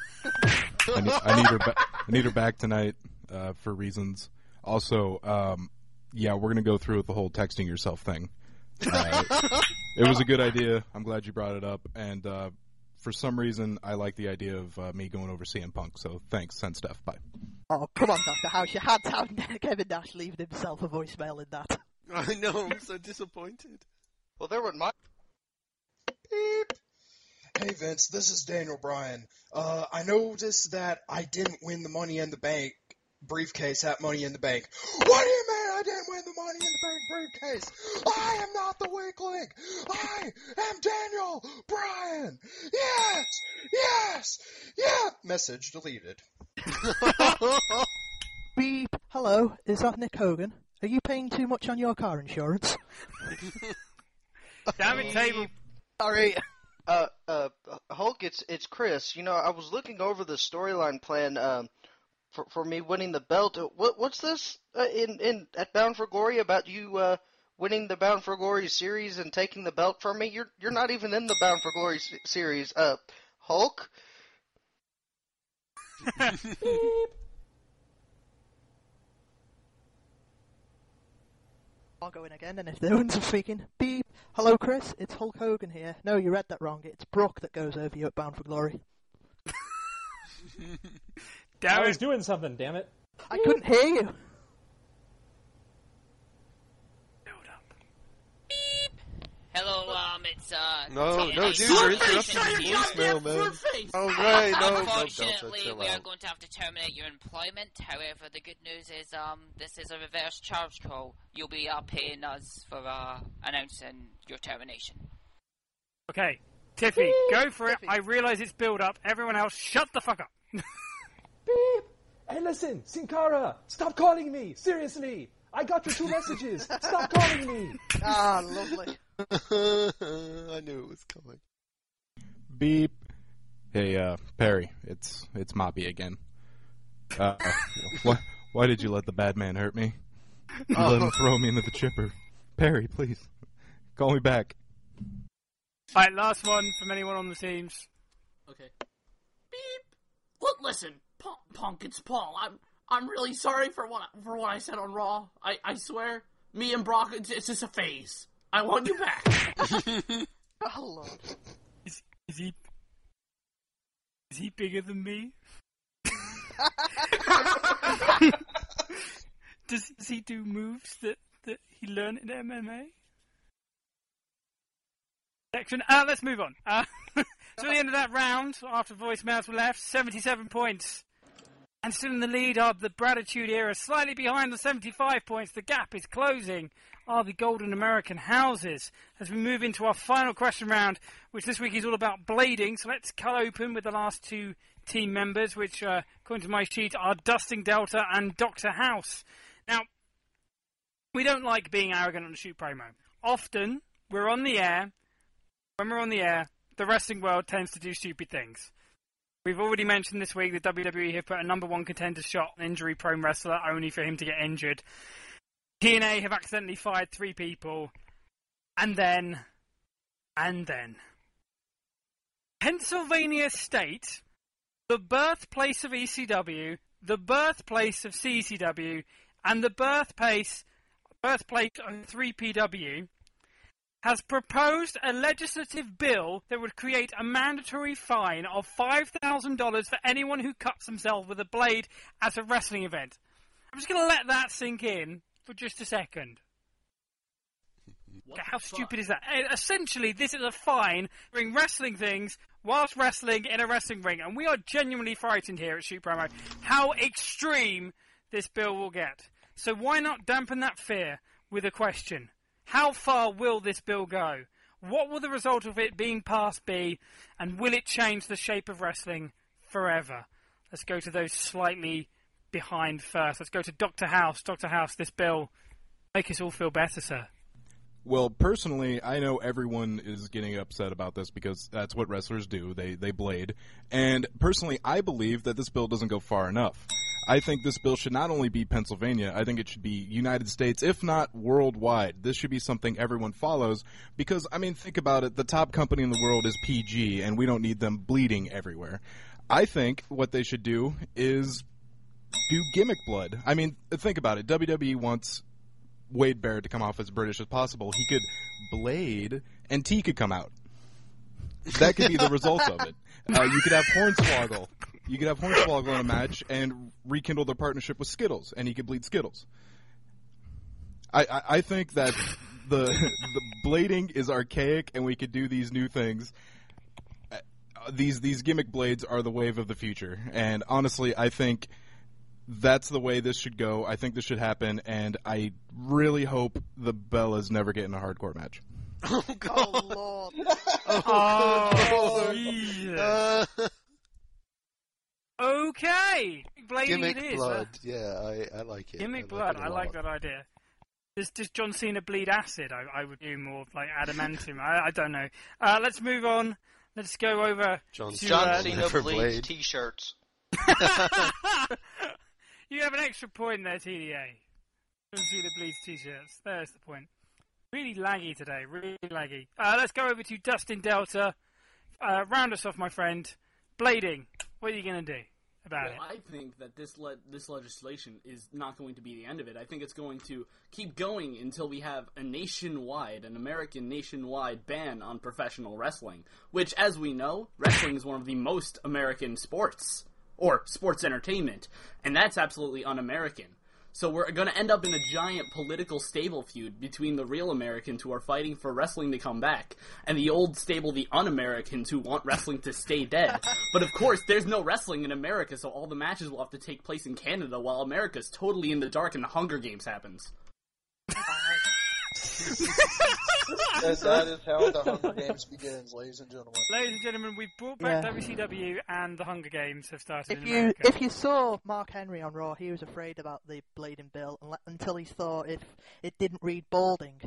D: I need her back tonight for reasons. Also, yeah, we're gonna go through with the whole texting yourself thing. It was a good idea. I'm glad you brought it up. And for some reason, I like the idea of me going over CM Punk. So thanks. Send Steph. Bye.
G: Oh, come on, Dr. House. You had to have Kevin Nash leaving himself a voicemail in that.
H: I know. I'm so disappointed.
E: Well, there went my...
C: Beep. Hey Vince, this is Daniel Bryan. I noticed that I didn't win the Money in the Bank briefcase at Money in the Bank. What do you mean I didn't win the Money in the Bank briefcase? I am not the weak link. I am Daniel Bryan. Yes. Message deleted.
G: Beep. Hello, is that Nick Hogan? Are you paying too much on your car insurance?
B: Damn it, table.
G: Sorry.
E: Hulk, it's Chris. You know, I was looking over the storyline plan for me winning the belt. What's this at Bound for Glory about you winning the Bound for Glory series and taking the belt from me? You're not even in the Bound for Glory series, Hulk.
G: I'll go in again, and if no one's speaking, beep. Hello, Chris. It's Hulk Hogan here. No, you read that wrong. It's Brooke that goes over you at Bound for Glory.
F: I was doing something, damn it.
G: I couldn't hear you.
K: Hello, it's
H: No,
K: TNA.
H: dude, you're interrupting the voicemail, man. Oh, right, no,
K: Unfortunately,
H: chill
K: we are
H: out.
K: going to have to terminate your employment. However, the good news is, this is a reverse charge call. You'll be paying us for announcing your termination.
B: Okay, Tiffy, go for it. I realise it's build up. Everyone else, shut the fuck up.
F: Beep! Hey, listen, Sin Cara, stop calling me! Seriously! I got your 2 messages! Stop calling me!
G: Ah, lovely.
H: I knew it was coming.
D: Beep. Hey, Perry, it's Moppy again. Why did you let the bad man hurt me? You let him throw me into the chipper. Perry, please, call me back.
B: Alright, last one from anyone on the teams.
J: Okay. Beep. Look, listen, Punk, it's Paul. I'm really sorry for what I said on Raw. I swear, me and Brock, it's just a phase. I want you back.
G: Oh, Lord.
B: Is he bigger than me? Does he do moves that he learned in MMA? Section. Let's move on. So at the end of that round, after voicemails were left, 77 points. And still in the lead are the Braditude Era, slightly behind the 75 points. The gap is closing. Are the Golden American Houses? As we move into our final question round, which this week is all about blading. So let's cut open with the last 2 team members, which, according to my sheet, are Dusting Delta and Dr. House. Now, we don't like being arrogant on the shoot promo. Often, we're on the air. When we're on the air, the wrestling world tends to do stupid things. We've already mentioned this week that WWE have put a number 1 contender shot on an injury-prone wrestler only for him to get injured. TNA have accidentally fired 3 people. And then... Pennsylvania State the birthplace of ECW, the birthplace of CCW, and the birthplace of 3PW, has proposed a legislative bill that would create a mandatory fine of $5,000 for anyone who cuts himself with a blade at a wrestling event. I'm just going to let that sink in for just a second. How stupid is that? Essentially, this is a fine for doing wrestling things whilst wrestling in a wrestling ring, and we are genuinely frightened here at Shoot Promo how extreme this bill will get. So why not dampen that fear with a question? How far will this bill go? What will the result of it being passed be? And will it change the shape of wrestling forever? Let's go to those slightly behind first. Let's go to Dr. House. Dr. House, this bill make us all feel better, sir.
D: Well, personally, I know everyone is getting upset about this because that's what wrestlers do. They blade. And personally, I believe that this bill doesn't go far enough. I think this bill should not only be Pennsylvania, I think it should be United States, if not worldwide. This should be something everyone follows because, I mean, think about it. The top company in the world is PG, and we don't need them bleeding everywhere. I think what they should do is do gimmick blood. I mean, think about it. WWE wants Wade Barrett to come off as British as possible. He could blade, and T could come out. That could be the result of it. You could have Hornswoggle. You could have Hornswoggle in a match and rekindle their partnership with Skittles, and he could bleed Skittles. I think that the blading is archaic, and we could do these new things. These gimmick blades are the wave of the future, and honestly, I think that's the way this should go. I think this should happen, and I really hope the Bellas never get in a hardcore match.
H: Oh, God.
G: Oh, Lord.
B: Oh, Jesus. Okay. Blading
H: Gimmick
B: it is.
H: blood. Yeah, I like it.
B: Gimmick blood. I like that idea. Does John Cena bleed acid? I would do more like adamantium. I don't know. Let's move on. Let's go over
E: John
B: to...
E: Cena bleeds T-shirts.
B: You have an extra point there, TDA. John Cena bleeds T-shirts. There's the point. Really laggy today. Really laggy. Let's go over to Dustin Delta. Round us off, my friend. Blading. What are you going to do about it?
J: I think that this legislation is not going to be the end of it. I think it's going to keep going until we have an American nationwide ban on professional wrestling, which, as we know, wrestling is one of the most American sports, or sports entertainment, and that's absolutely un-American. So we're going to end up in a giant political stable feud between the real Americans who are fighting for wrestling to come back, and the old stable, the un-Americans who want wrestling to stay dead. But of course, there's no wrestling in America, so all the matches will have to take place in Canada while America's totally in the dark and the Hunger Games happens.
M: That is how the Hunger Games begins, ladies and gentlemen.
B: Ladies and gentlemen, we've brought back WCW, and the Hunger Games have started
G: If
B: in
G: you
B: America.
G: if you saw Mark Henry on Raw, he was afraid about the blading bill until he thought if it didn't read balding.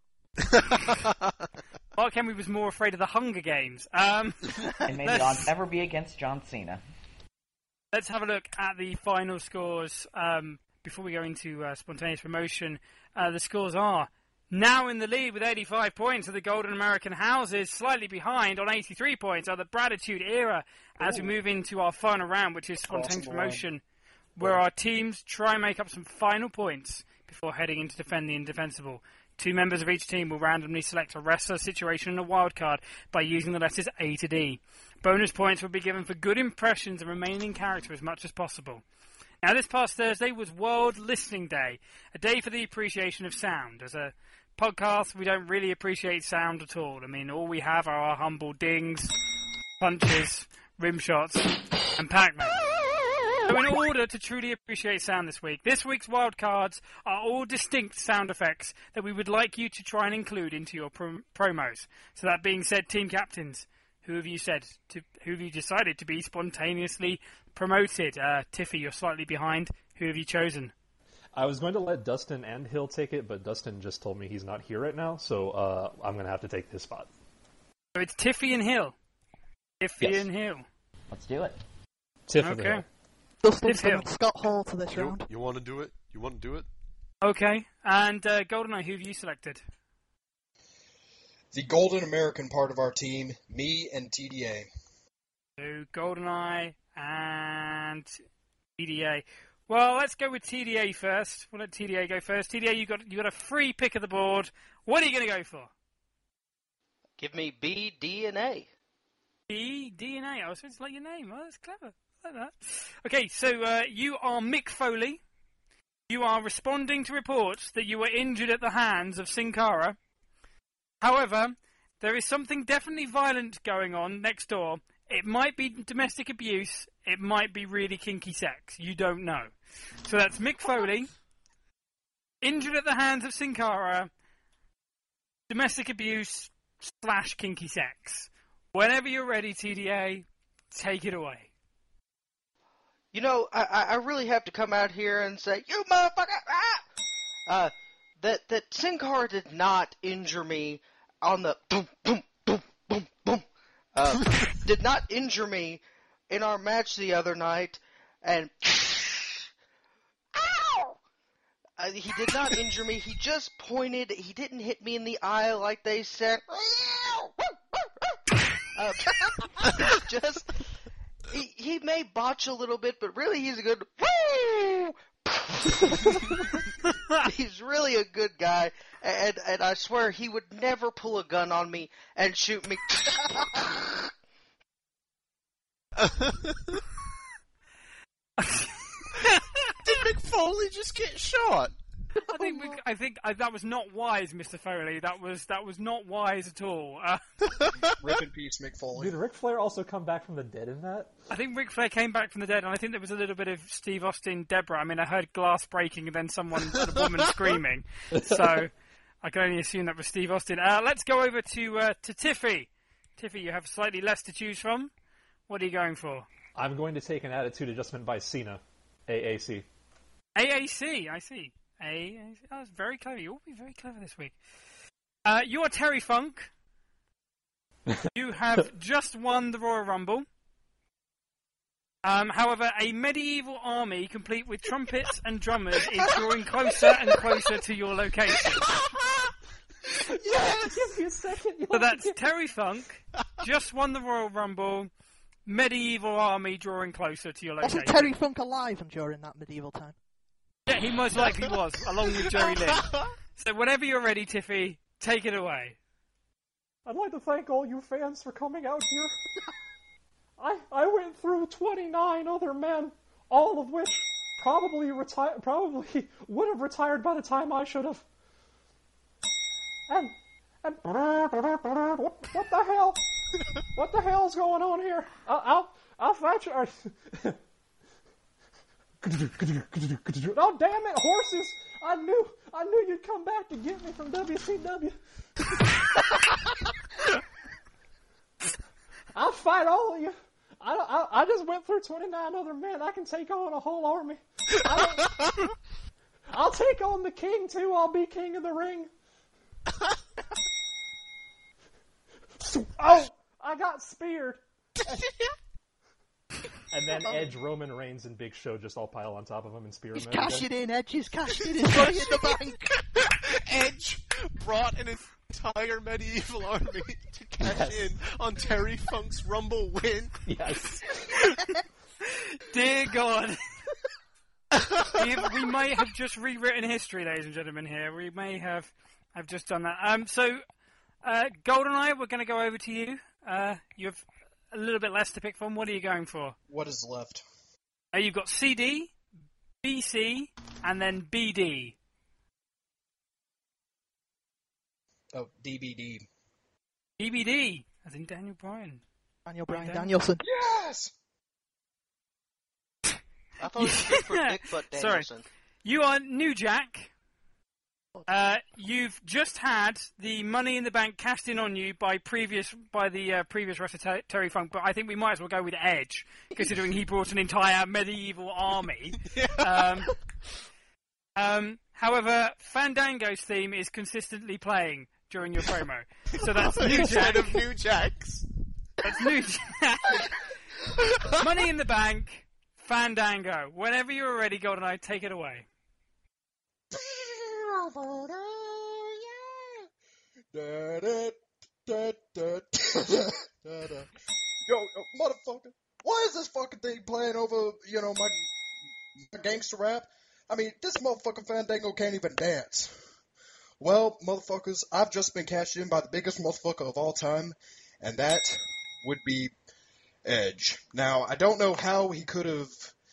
B: Mark Henry was more afraid of the Hunger Games.
I: And maybe I'll never be against John Cena.
B: Let's have a look at the final scores before we go into spontaneous promotion. The scores are now in the lead with 85 points are the Golden American Houses. Slightly behind on 83 points are the Braditude Era as we move into our final round, which is spontaneous promotion, where our teams try and make up some final points before heading into defend the indefensible. 2 members of each team will randomly select a wrestler, situation, and a wild card by using the letters A to D. Bonus points will be given for good impressions and remaining in character as much as possible. Now, this past Thursday was World Listening Day, a day for the appreciation of sound. As a podcast, we don't really appreciate sound at all. I mean, all we have are our humble dings, punches, rim shots, and Pac-Man. So in order to truly appreciate sound this week's wildcards are all distinct sound effects that we would like you to try and include into your promos. So that being said, team captains, who have you decided to be spontaneously promoted? Tiffy, you're slightly behind. Who have you chosen?
F: I was going to let Dustin and Hill take it, but Dustin just told me he's not here right now, so I'm going to have to take his spot.
B: So it's Tiffy and Hill. Tiffy and Hill.
I: Let's do it.
F: Tiff and
B: Okay.
F: Hill.
G: Dustin's coming Scott Hall to this round.
H: You want to do it? You want to do it?
B: Okay. And GoldenEye, who have you selected?
C: The Golden American part of our team, me and TDA.
B: So GoldenEye and and TDA. Well, let's go with TDA first. We'll let TDA go first. TDA, you got a free pick of the board. What are you going to go for?
E: Give me B, D, and A.
B: B, D, and A. I was supposed to like your name. Oh, that's clever. I like that. Okay, so you are Mick Foley. You are responding to reports that you were injured at the hands of Sin Cara. However, there is something definitely violent going on next door. It might be domestic abuse. It might be really kinky sex. You don't know. So that's Mick Foley, injured at the hands of Sin Cara, domestic abuse / kinky sex. Whenever you're ready, TDA, take it away.
E: You know, I really have to come out here and say, you motherfucker! That Sin Cara did not injure me on the boom, boom, boom, boom, boom. Did not injure me in our match the other night, and ow! He did not injure me. He just pointed. He didn't hit me in the eye like they said. Just he may botch a little bit, but really he's a good. He's really a good guy, and I swear he would never pull a gun on me and shoot me.
H: Did Mick Foley just get shot?
B: I think that was not wise, Mr. Foley. That was not wise at all.
M: Rip in peace, Mick Foley.
F: Did Ric Flair also come back from the dead in that?
B: I think Ric Flair came back from the dead, and I think there was a little bit of Steve Austin, Deborah. I mean, I heard glass breaking and then a woman screaming. So I can only assume that was Steve Austin. Let's go over to Tiffy. Tiffy, you have slightly less to choose from. What are you going for?
F: I'm going to take an attitude adjustment by Cena. AAC.
B: AAC, I see. AAC. Oh, that's very clever. You'll be very clever this week. You are Terry Funk. You have just won the Royal Rumble. However, a medieval army complete with trumpets and drummers is drawing closer and closer to your location.
F: Yeah, give me a second.
B: So that's Terry Funk, just won the Royal Rumble, medieval army drawing closer to your location.
G: Wasn't Terry Funk alive during that medieval time?
B: Yeah, he most likely was, along with Jerry Lynn. So whenever you're ready, Tiffy, take it away.
F: I'd like to thank all you fans for coming out here. I went through 29 other men, all of which probably would have retired by the time I should have. And what the hell? What the hell's going on here? I'll fight you. Oh damn it, horses! I knew you'd come back to get me from WCW. I'll fight all of you. I just went through 29 other men. I can take on a whole army. I'll take on the king too. I'll be king of the ring. Oh, I got speared. And then Edge, Roman Reigns, and Big Show just all pile on top of him and spear him.
G: He's cashing in, Edge. He's cashing in. He's money in the bank.
H: Edge brought an entire medieval army to cash in on Terry Funk's Rumble win.
F: Yes.
B: Dear God. We may have just rewritten history, ladies and gentlemen, here. We may have just done that. So, GoldenEye, we're going to go over to you. You have a little bit less to pick from. What are you going for?
M: What is left?
B: You've got CD, BC, and then BD.
M: Oh, DBD.
B: DBD, as in Daniel Bryan.
G: Daniel Bryan Danielson.
M: Yes!
E: I thought it was good for Bigfoot Danielson.
B: Sorry. You are New Jack. You've just had the Money in the Bank cashed in on you by the previous wrestler Terry Funk, but I think we might as well go with Edge, considering he brought an entire medieval army. However, Fandango's theme is consistently playing during your promo, so that's New Jack.
H: Instead of New Jacks.
B: That's New Jack. Money in the Bank, Fandango. Whenever you're ready, GoldenEye, take it away.
M: Yo, motherfucker. Why is this fucking thing playing over, my gangster rap? I mean, this motherfucking Fandango can't even dance. Well, motherfuckers, I've just been cashed in by the biggest motherfucker of all time, and that would be Edge. Now, I don't know how he could have...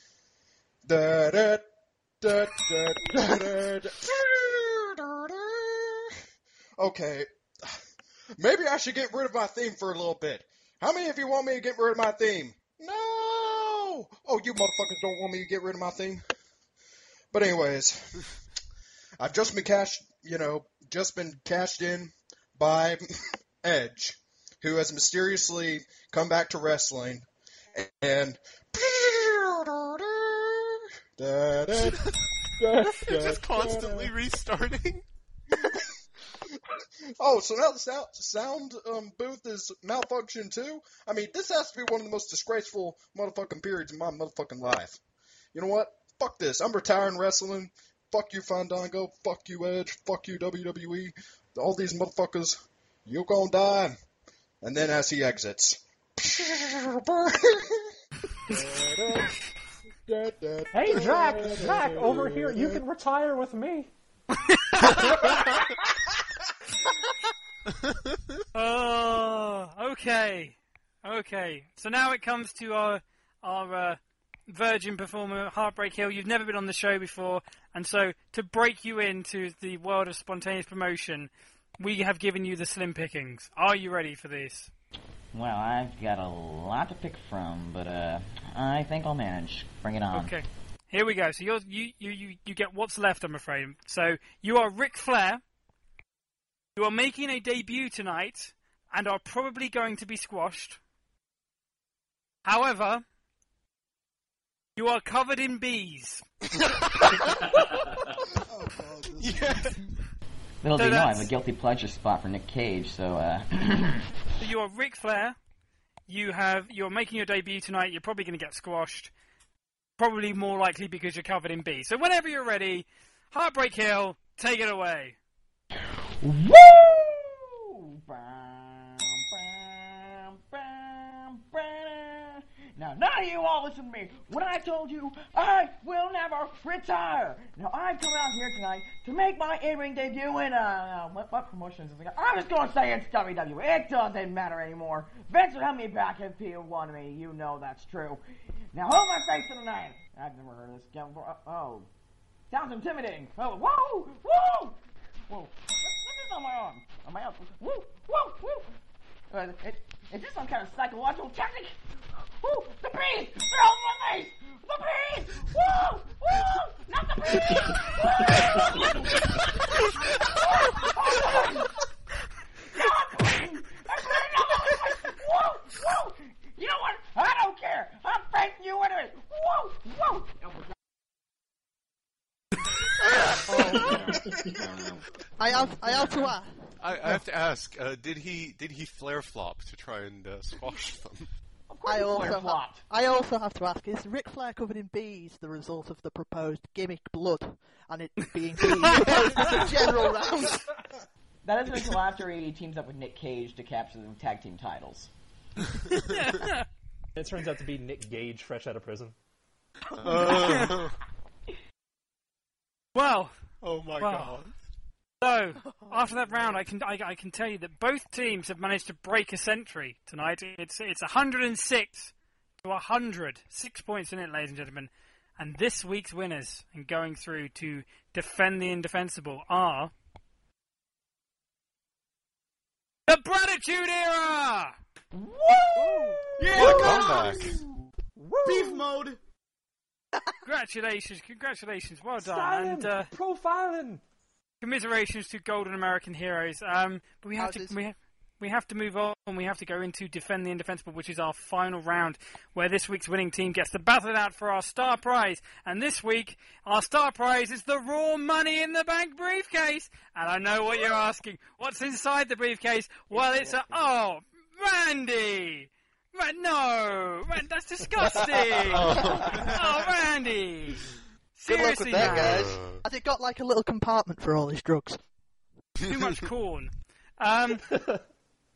M: Okay, maybe I should get rid of my theme for a little bit. How many of you want me to get rid of my theme? No! Oh, you motherfuckers don't want me to get rid of my theme? But anyways, I've just been cashed in by Edge, who has mysteriously come back to wrestling, and
H: It's just constantly restarting.
M: Oh, so now the sound booth is malfunctioning too? I mean, this has to be one of the most disgraceful motherfucking periods in my motherfucking life. You know what? Fuck this. I'm retiring wrestling. Fuck you, Fandango. Fuck you, Edge. Fuck you, WWE. All these motherfuckers. You gonna die. And then as he exits.
F: Hey, Jack, over here. You can retire with me.
B: Oh, okay. So now it comes to our virgin performer, Heartbreak Hill. You've never been on the show before, and so to break you into the world of spontaneous promotion, we have given you the slim pickings. Are you ready for this?
I: Well, I've got a lot to pick from, but I think I'll manage. Bring it on.
B: Okay. Here we go. So you get what's left, I'm afraid. So you are Ric Flair. You are making a debut tonight and are probably going to be squashed. However, you are covered in bees.
I: Little do you know, I have a guilty pleasure spot for Nick Cage, so
B: So you are Ric Flair. You're making your debut tonight. You're probably going to get squashed. Probably more likely because you're covered in bees. So whenever you're ready, Heartbreak Hill, take it away.
I: Woo! Now, none of you all listen to me. When I told you I will never retire. Now, I'm coming out here tonight to make my in-ring debut in, what promotion is this again? I was going to say it's WWE. It doesn't matter anymore. Vince would have me back if he wanted me. You know that's true. Now, who am I facing tonight? I've never heard of this again before. Oh. Sounds intimidating. Oh, whoa! Whoa! Whoa. Look this on my arm. On my arm. Woo! Woo! Woo! Is this some kind of psychological technique? Woo! The bees! They're all in my face! The bees! Woo! Woo! Not the bees! Woo! Woo! You know what? I don't care! I'm fighting you anyway! Woo! Woo!
G: I have to ask.
H: I have to ask, did he flare flop to try and squash them?
G: I also have to ask, is Ric Flair covered in bees the result of the proposed gimmick blood and it being bees opposed to the general round?
I: That isn't until after he teams up with Nick Cage to capture the tag team titles.
F: It turns out to be Nick Gage fresh out of prison.
B: Well.
H: Oh my God.
B: So, after that round, I can tell you that both teams have managed to break a century tonight. It's 106 to 100. 6 points in it, ladies and gentlemen. And this week's winners, and going through to defend the indefensible, are the Braditude Era!
I: Woo!
H: Yeah, comeback!
J: Beef mode!
B: Congratulations, well done.
F: Styling,
B: and
F: profiling!
B: Commiserations to Golden American Heroes. But we have to move on. We have to go into Defend the Indefensible, which is our final round, where this week's winning team gets to battle it out for our star prize. And this week, our star prize is the Raw Money in the Bank briefcase. And I know what you're asking. What's inside the briefcase? Well, it's Randy. No, that's disgusting. Oh, Randy.
G: Good luck with that,
B: guys.
G: Has it got like a little compartment for all his drugs?
B: Too much corn.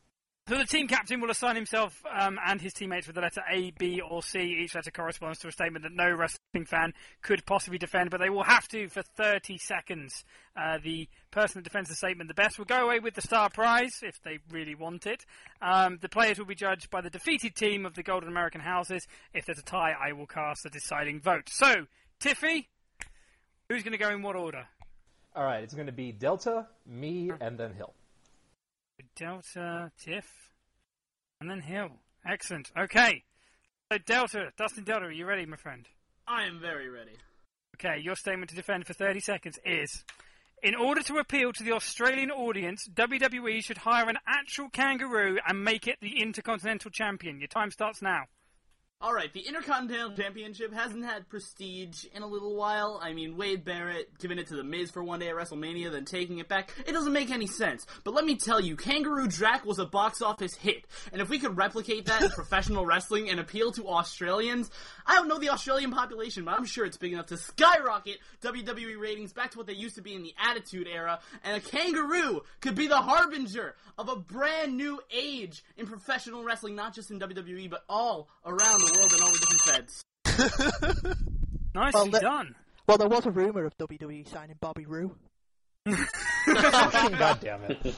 B: So the team captain will assign himself and his teammates with the letter A, B, or C. Each letter corresponds to a statement that no wrestling fan could possibly defend, but they will have to for 30 seconds. The person that defends the statement the best will go away with the star prize, if they really want it. The players will be judged by the defeated team of the Golden American Houses. If there's a tie, I will cast the deciding vote. So, Tiffy, who's going to go in what order?
F: All right, it's going to be Delta, me, and then Hill.
B: Delta, Tiff, and then Hill. Excellent. Okay. So, Delta, Dustin Delta, are you ready, my friend?
J: I am very ready.
B: Okay, your statement to defend for 30 seconds is, in order to appeal to the Australian audience, WWE should hire an actual kangaroo and make it the Intercontinental Champion. Your time starts now.
J: Alright, the Intercontinental Championship hasn't had prestige in a little while. I mean, Wade Barrett giving it to The Miz for one day at WrestleMania, then taking it back. It doesn't make any sense. But let me tell you, Kangaroo Jack was a box office hit. And if we could replicate that in professional wrestling and appeal to Australians, I don't know the Australian population, but I'm sure it's big enough to skyrocket WWE ratings back to what they used to be in the Attitude Era. And a kangaroo could be the harbinger of a brand new age in professional wrestling, not just in WWE, but all around the world and all the different feds.
B: Nicely done.
G: Well, there was a rumour of WWE signing Bobby Roode.
F: God damn it.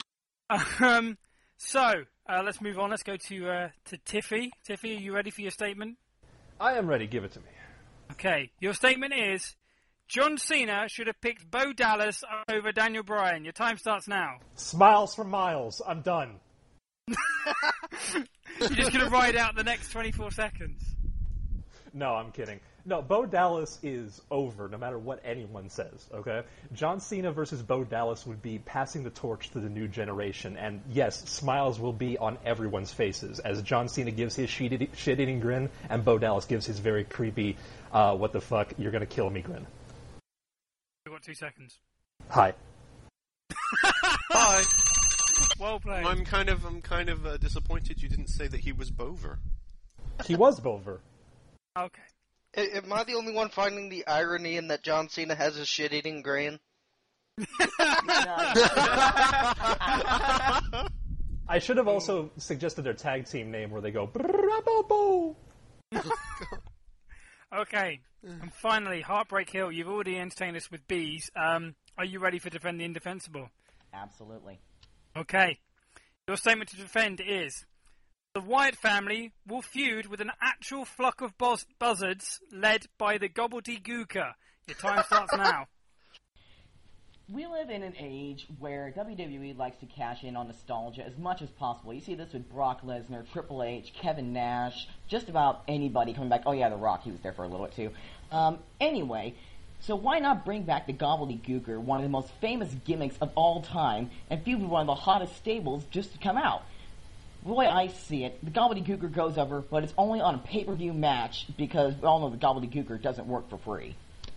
B: So, let's move on. Let's go to Tiffy. Tiffy, are you ready for your statement?
F: I am ready. Give it to me.
B: Okay. Your statement is, John Cena should have picked Bo Dallas over Daniel Bryan. Your time starts now.
F: Smiles for miles. I'm done.
B: You're just going to ride out the next 24 seconds.
F: No, I'm kidding. No, Bo Dallas is over, no matter what anyone says, okay? John Cena versus Bo Dallas would be passing the torch to the new generation, and yes, smiles will be on everyone's faces, as John Cena gives his shit-eating grin, and Bo Dallas gives his very creepy, what the fuck, you're gonna kill me grin.
B: You've got 2 seconds.
F: Hi.
H: Hi.
B: Well played.
H: I'm kind of disappointed you didn't say that he was Bover.
F: He was Bover.
B: Okay.
E: Am I the only one finding the irony in that John Cena has a shit-eating grin?
F: I should have also suggested their tag team name where they go Brrrr-bo-bo.
B: Okay. And finally, Heartbreak Hill, you've already entertained us with bees. Are you ready for Defend the Indefensible?
I: Absolutely.
B: Okay. Your statement to defend is, the Wyatt family will feud with an actual flock of buzzards led by the Gobbledygooker. Your time starts now.
I: We live in an age where WWE likes to cash in on nostalgia as much as possible. You see this with Brock Lesnar, Triple H, Kevin Nash, just about anybody coming back. Oh yeah, The Rock, he was there for a little bit too. Anyway, so why not bring back the Gobbledygooker, one of the most famous gimmicks of all time, and feud with one of the hottest stables just to come out? The way I see it, the Gobbledygooker goes over, but it's only on a pay-per-view match because we all know the Gobbledygooker doesn't work for free.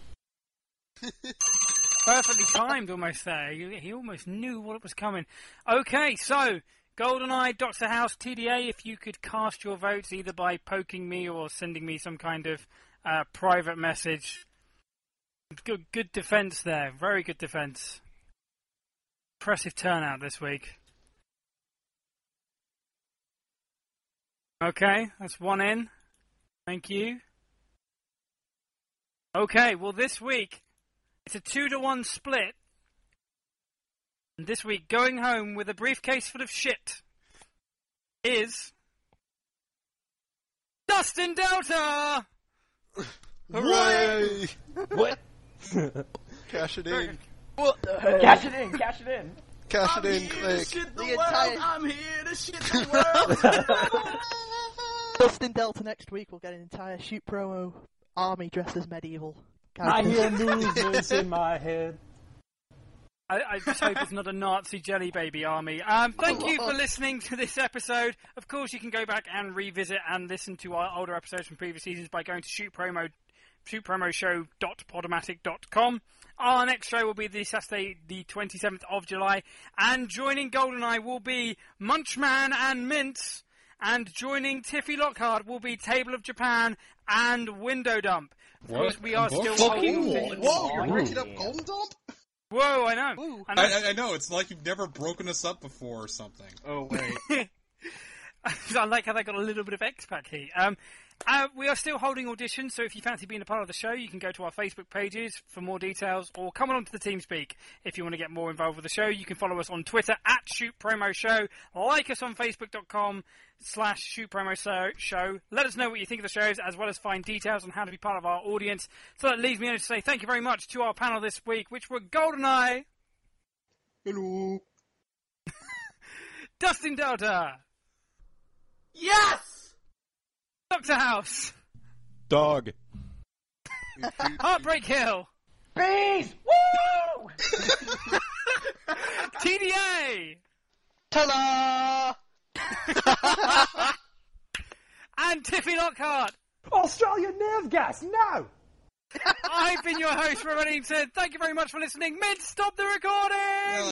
B: Perfectly timed almost there. He almost knew what was coming. Okay, so, GoldenEye, Dr. House, TDA, if you could cast your votes either by poking me or sending me some kind of private message. Good defense there. Very good defense. Impressive turnout this week. Okay, that's one in. Thank you. Okay, well this week, it's a 2-1 split. And this week, going home with a briefcase full of shit is Dustin Delta!
H: Hooray!
F: What?
H: Cash it in.
I: What the hell? Cash it in, cash it in.
H: Cash it in,
J: I'm here
H: click.
J: to shit the
G: The
J: world.
G: entire-
J: I'm here to shit the world.
G: Dustin Delta next week will get an entire shoot promo army dressed as medieval
F: I
G: characters.
F: hear movements in my head.
B: I just hope it's not a Nazi jelly baby army. Thank you for listening to this episode. Of course, you can go back and revisit and listen to our older episodes from previous seasons by going to shootpromoshow.podomatic.com. Our next show will be the Saturday, the 27th of July, and joining GoldenEye will be Munchman and Mince, and joining Tiffy Lockhart will be Table of Japan and Window Dump. Of course, we are still holding on to...
C: Whoa, you're breaking up Golden Dump?
B: Whoa, I know.
N: I know, it's like you've never broken us up before or something.
B: Oh, wait. I like how they got a little bit of X-Pac heat. We are still holding auditions, so if you fancy being a part of the show, you can go to our Facebook pages for more details, or come on to the TeamSpeak if you want to get more involved with the show. You can follow us on Twitter @ShootPromoShow, like us on Facebook.com/ShootPromoShow. Let us know what you think of the shows, as well as find details on how to be part of our audience. So that leaves me only to say thank you very much to our panel this week, which were GoldenEye.
M: Hello.
B: Dustin Delta.
J: Yes!
B: Dr. House.
D: Dog.
B: Heartbreak Hill.
I: Bees! Woo!
B: TDA.
E: Ta-da!
B: And Tiffy Lockhart.
F: Australian nerve gas, no!
B: I've been your host, Rob Reddington. Thank you very much for listening. Stop the recording!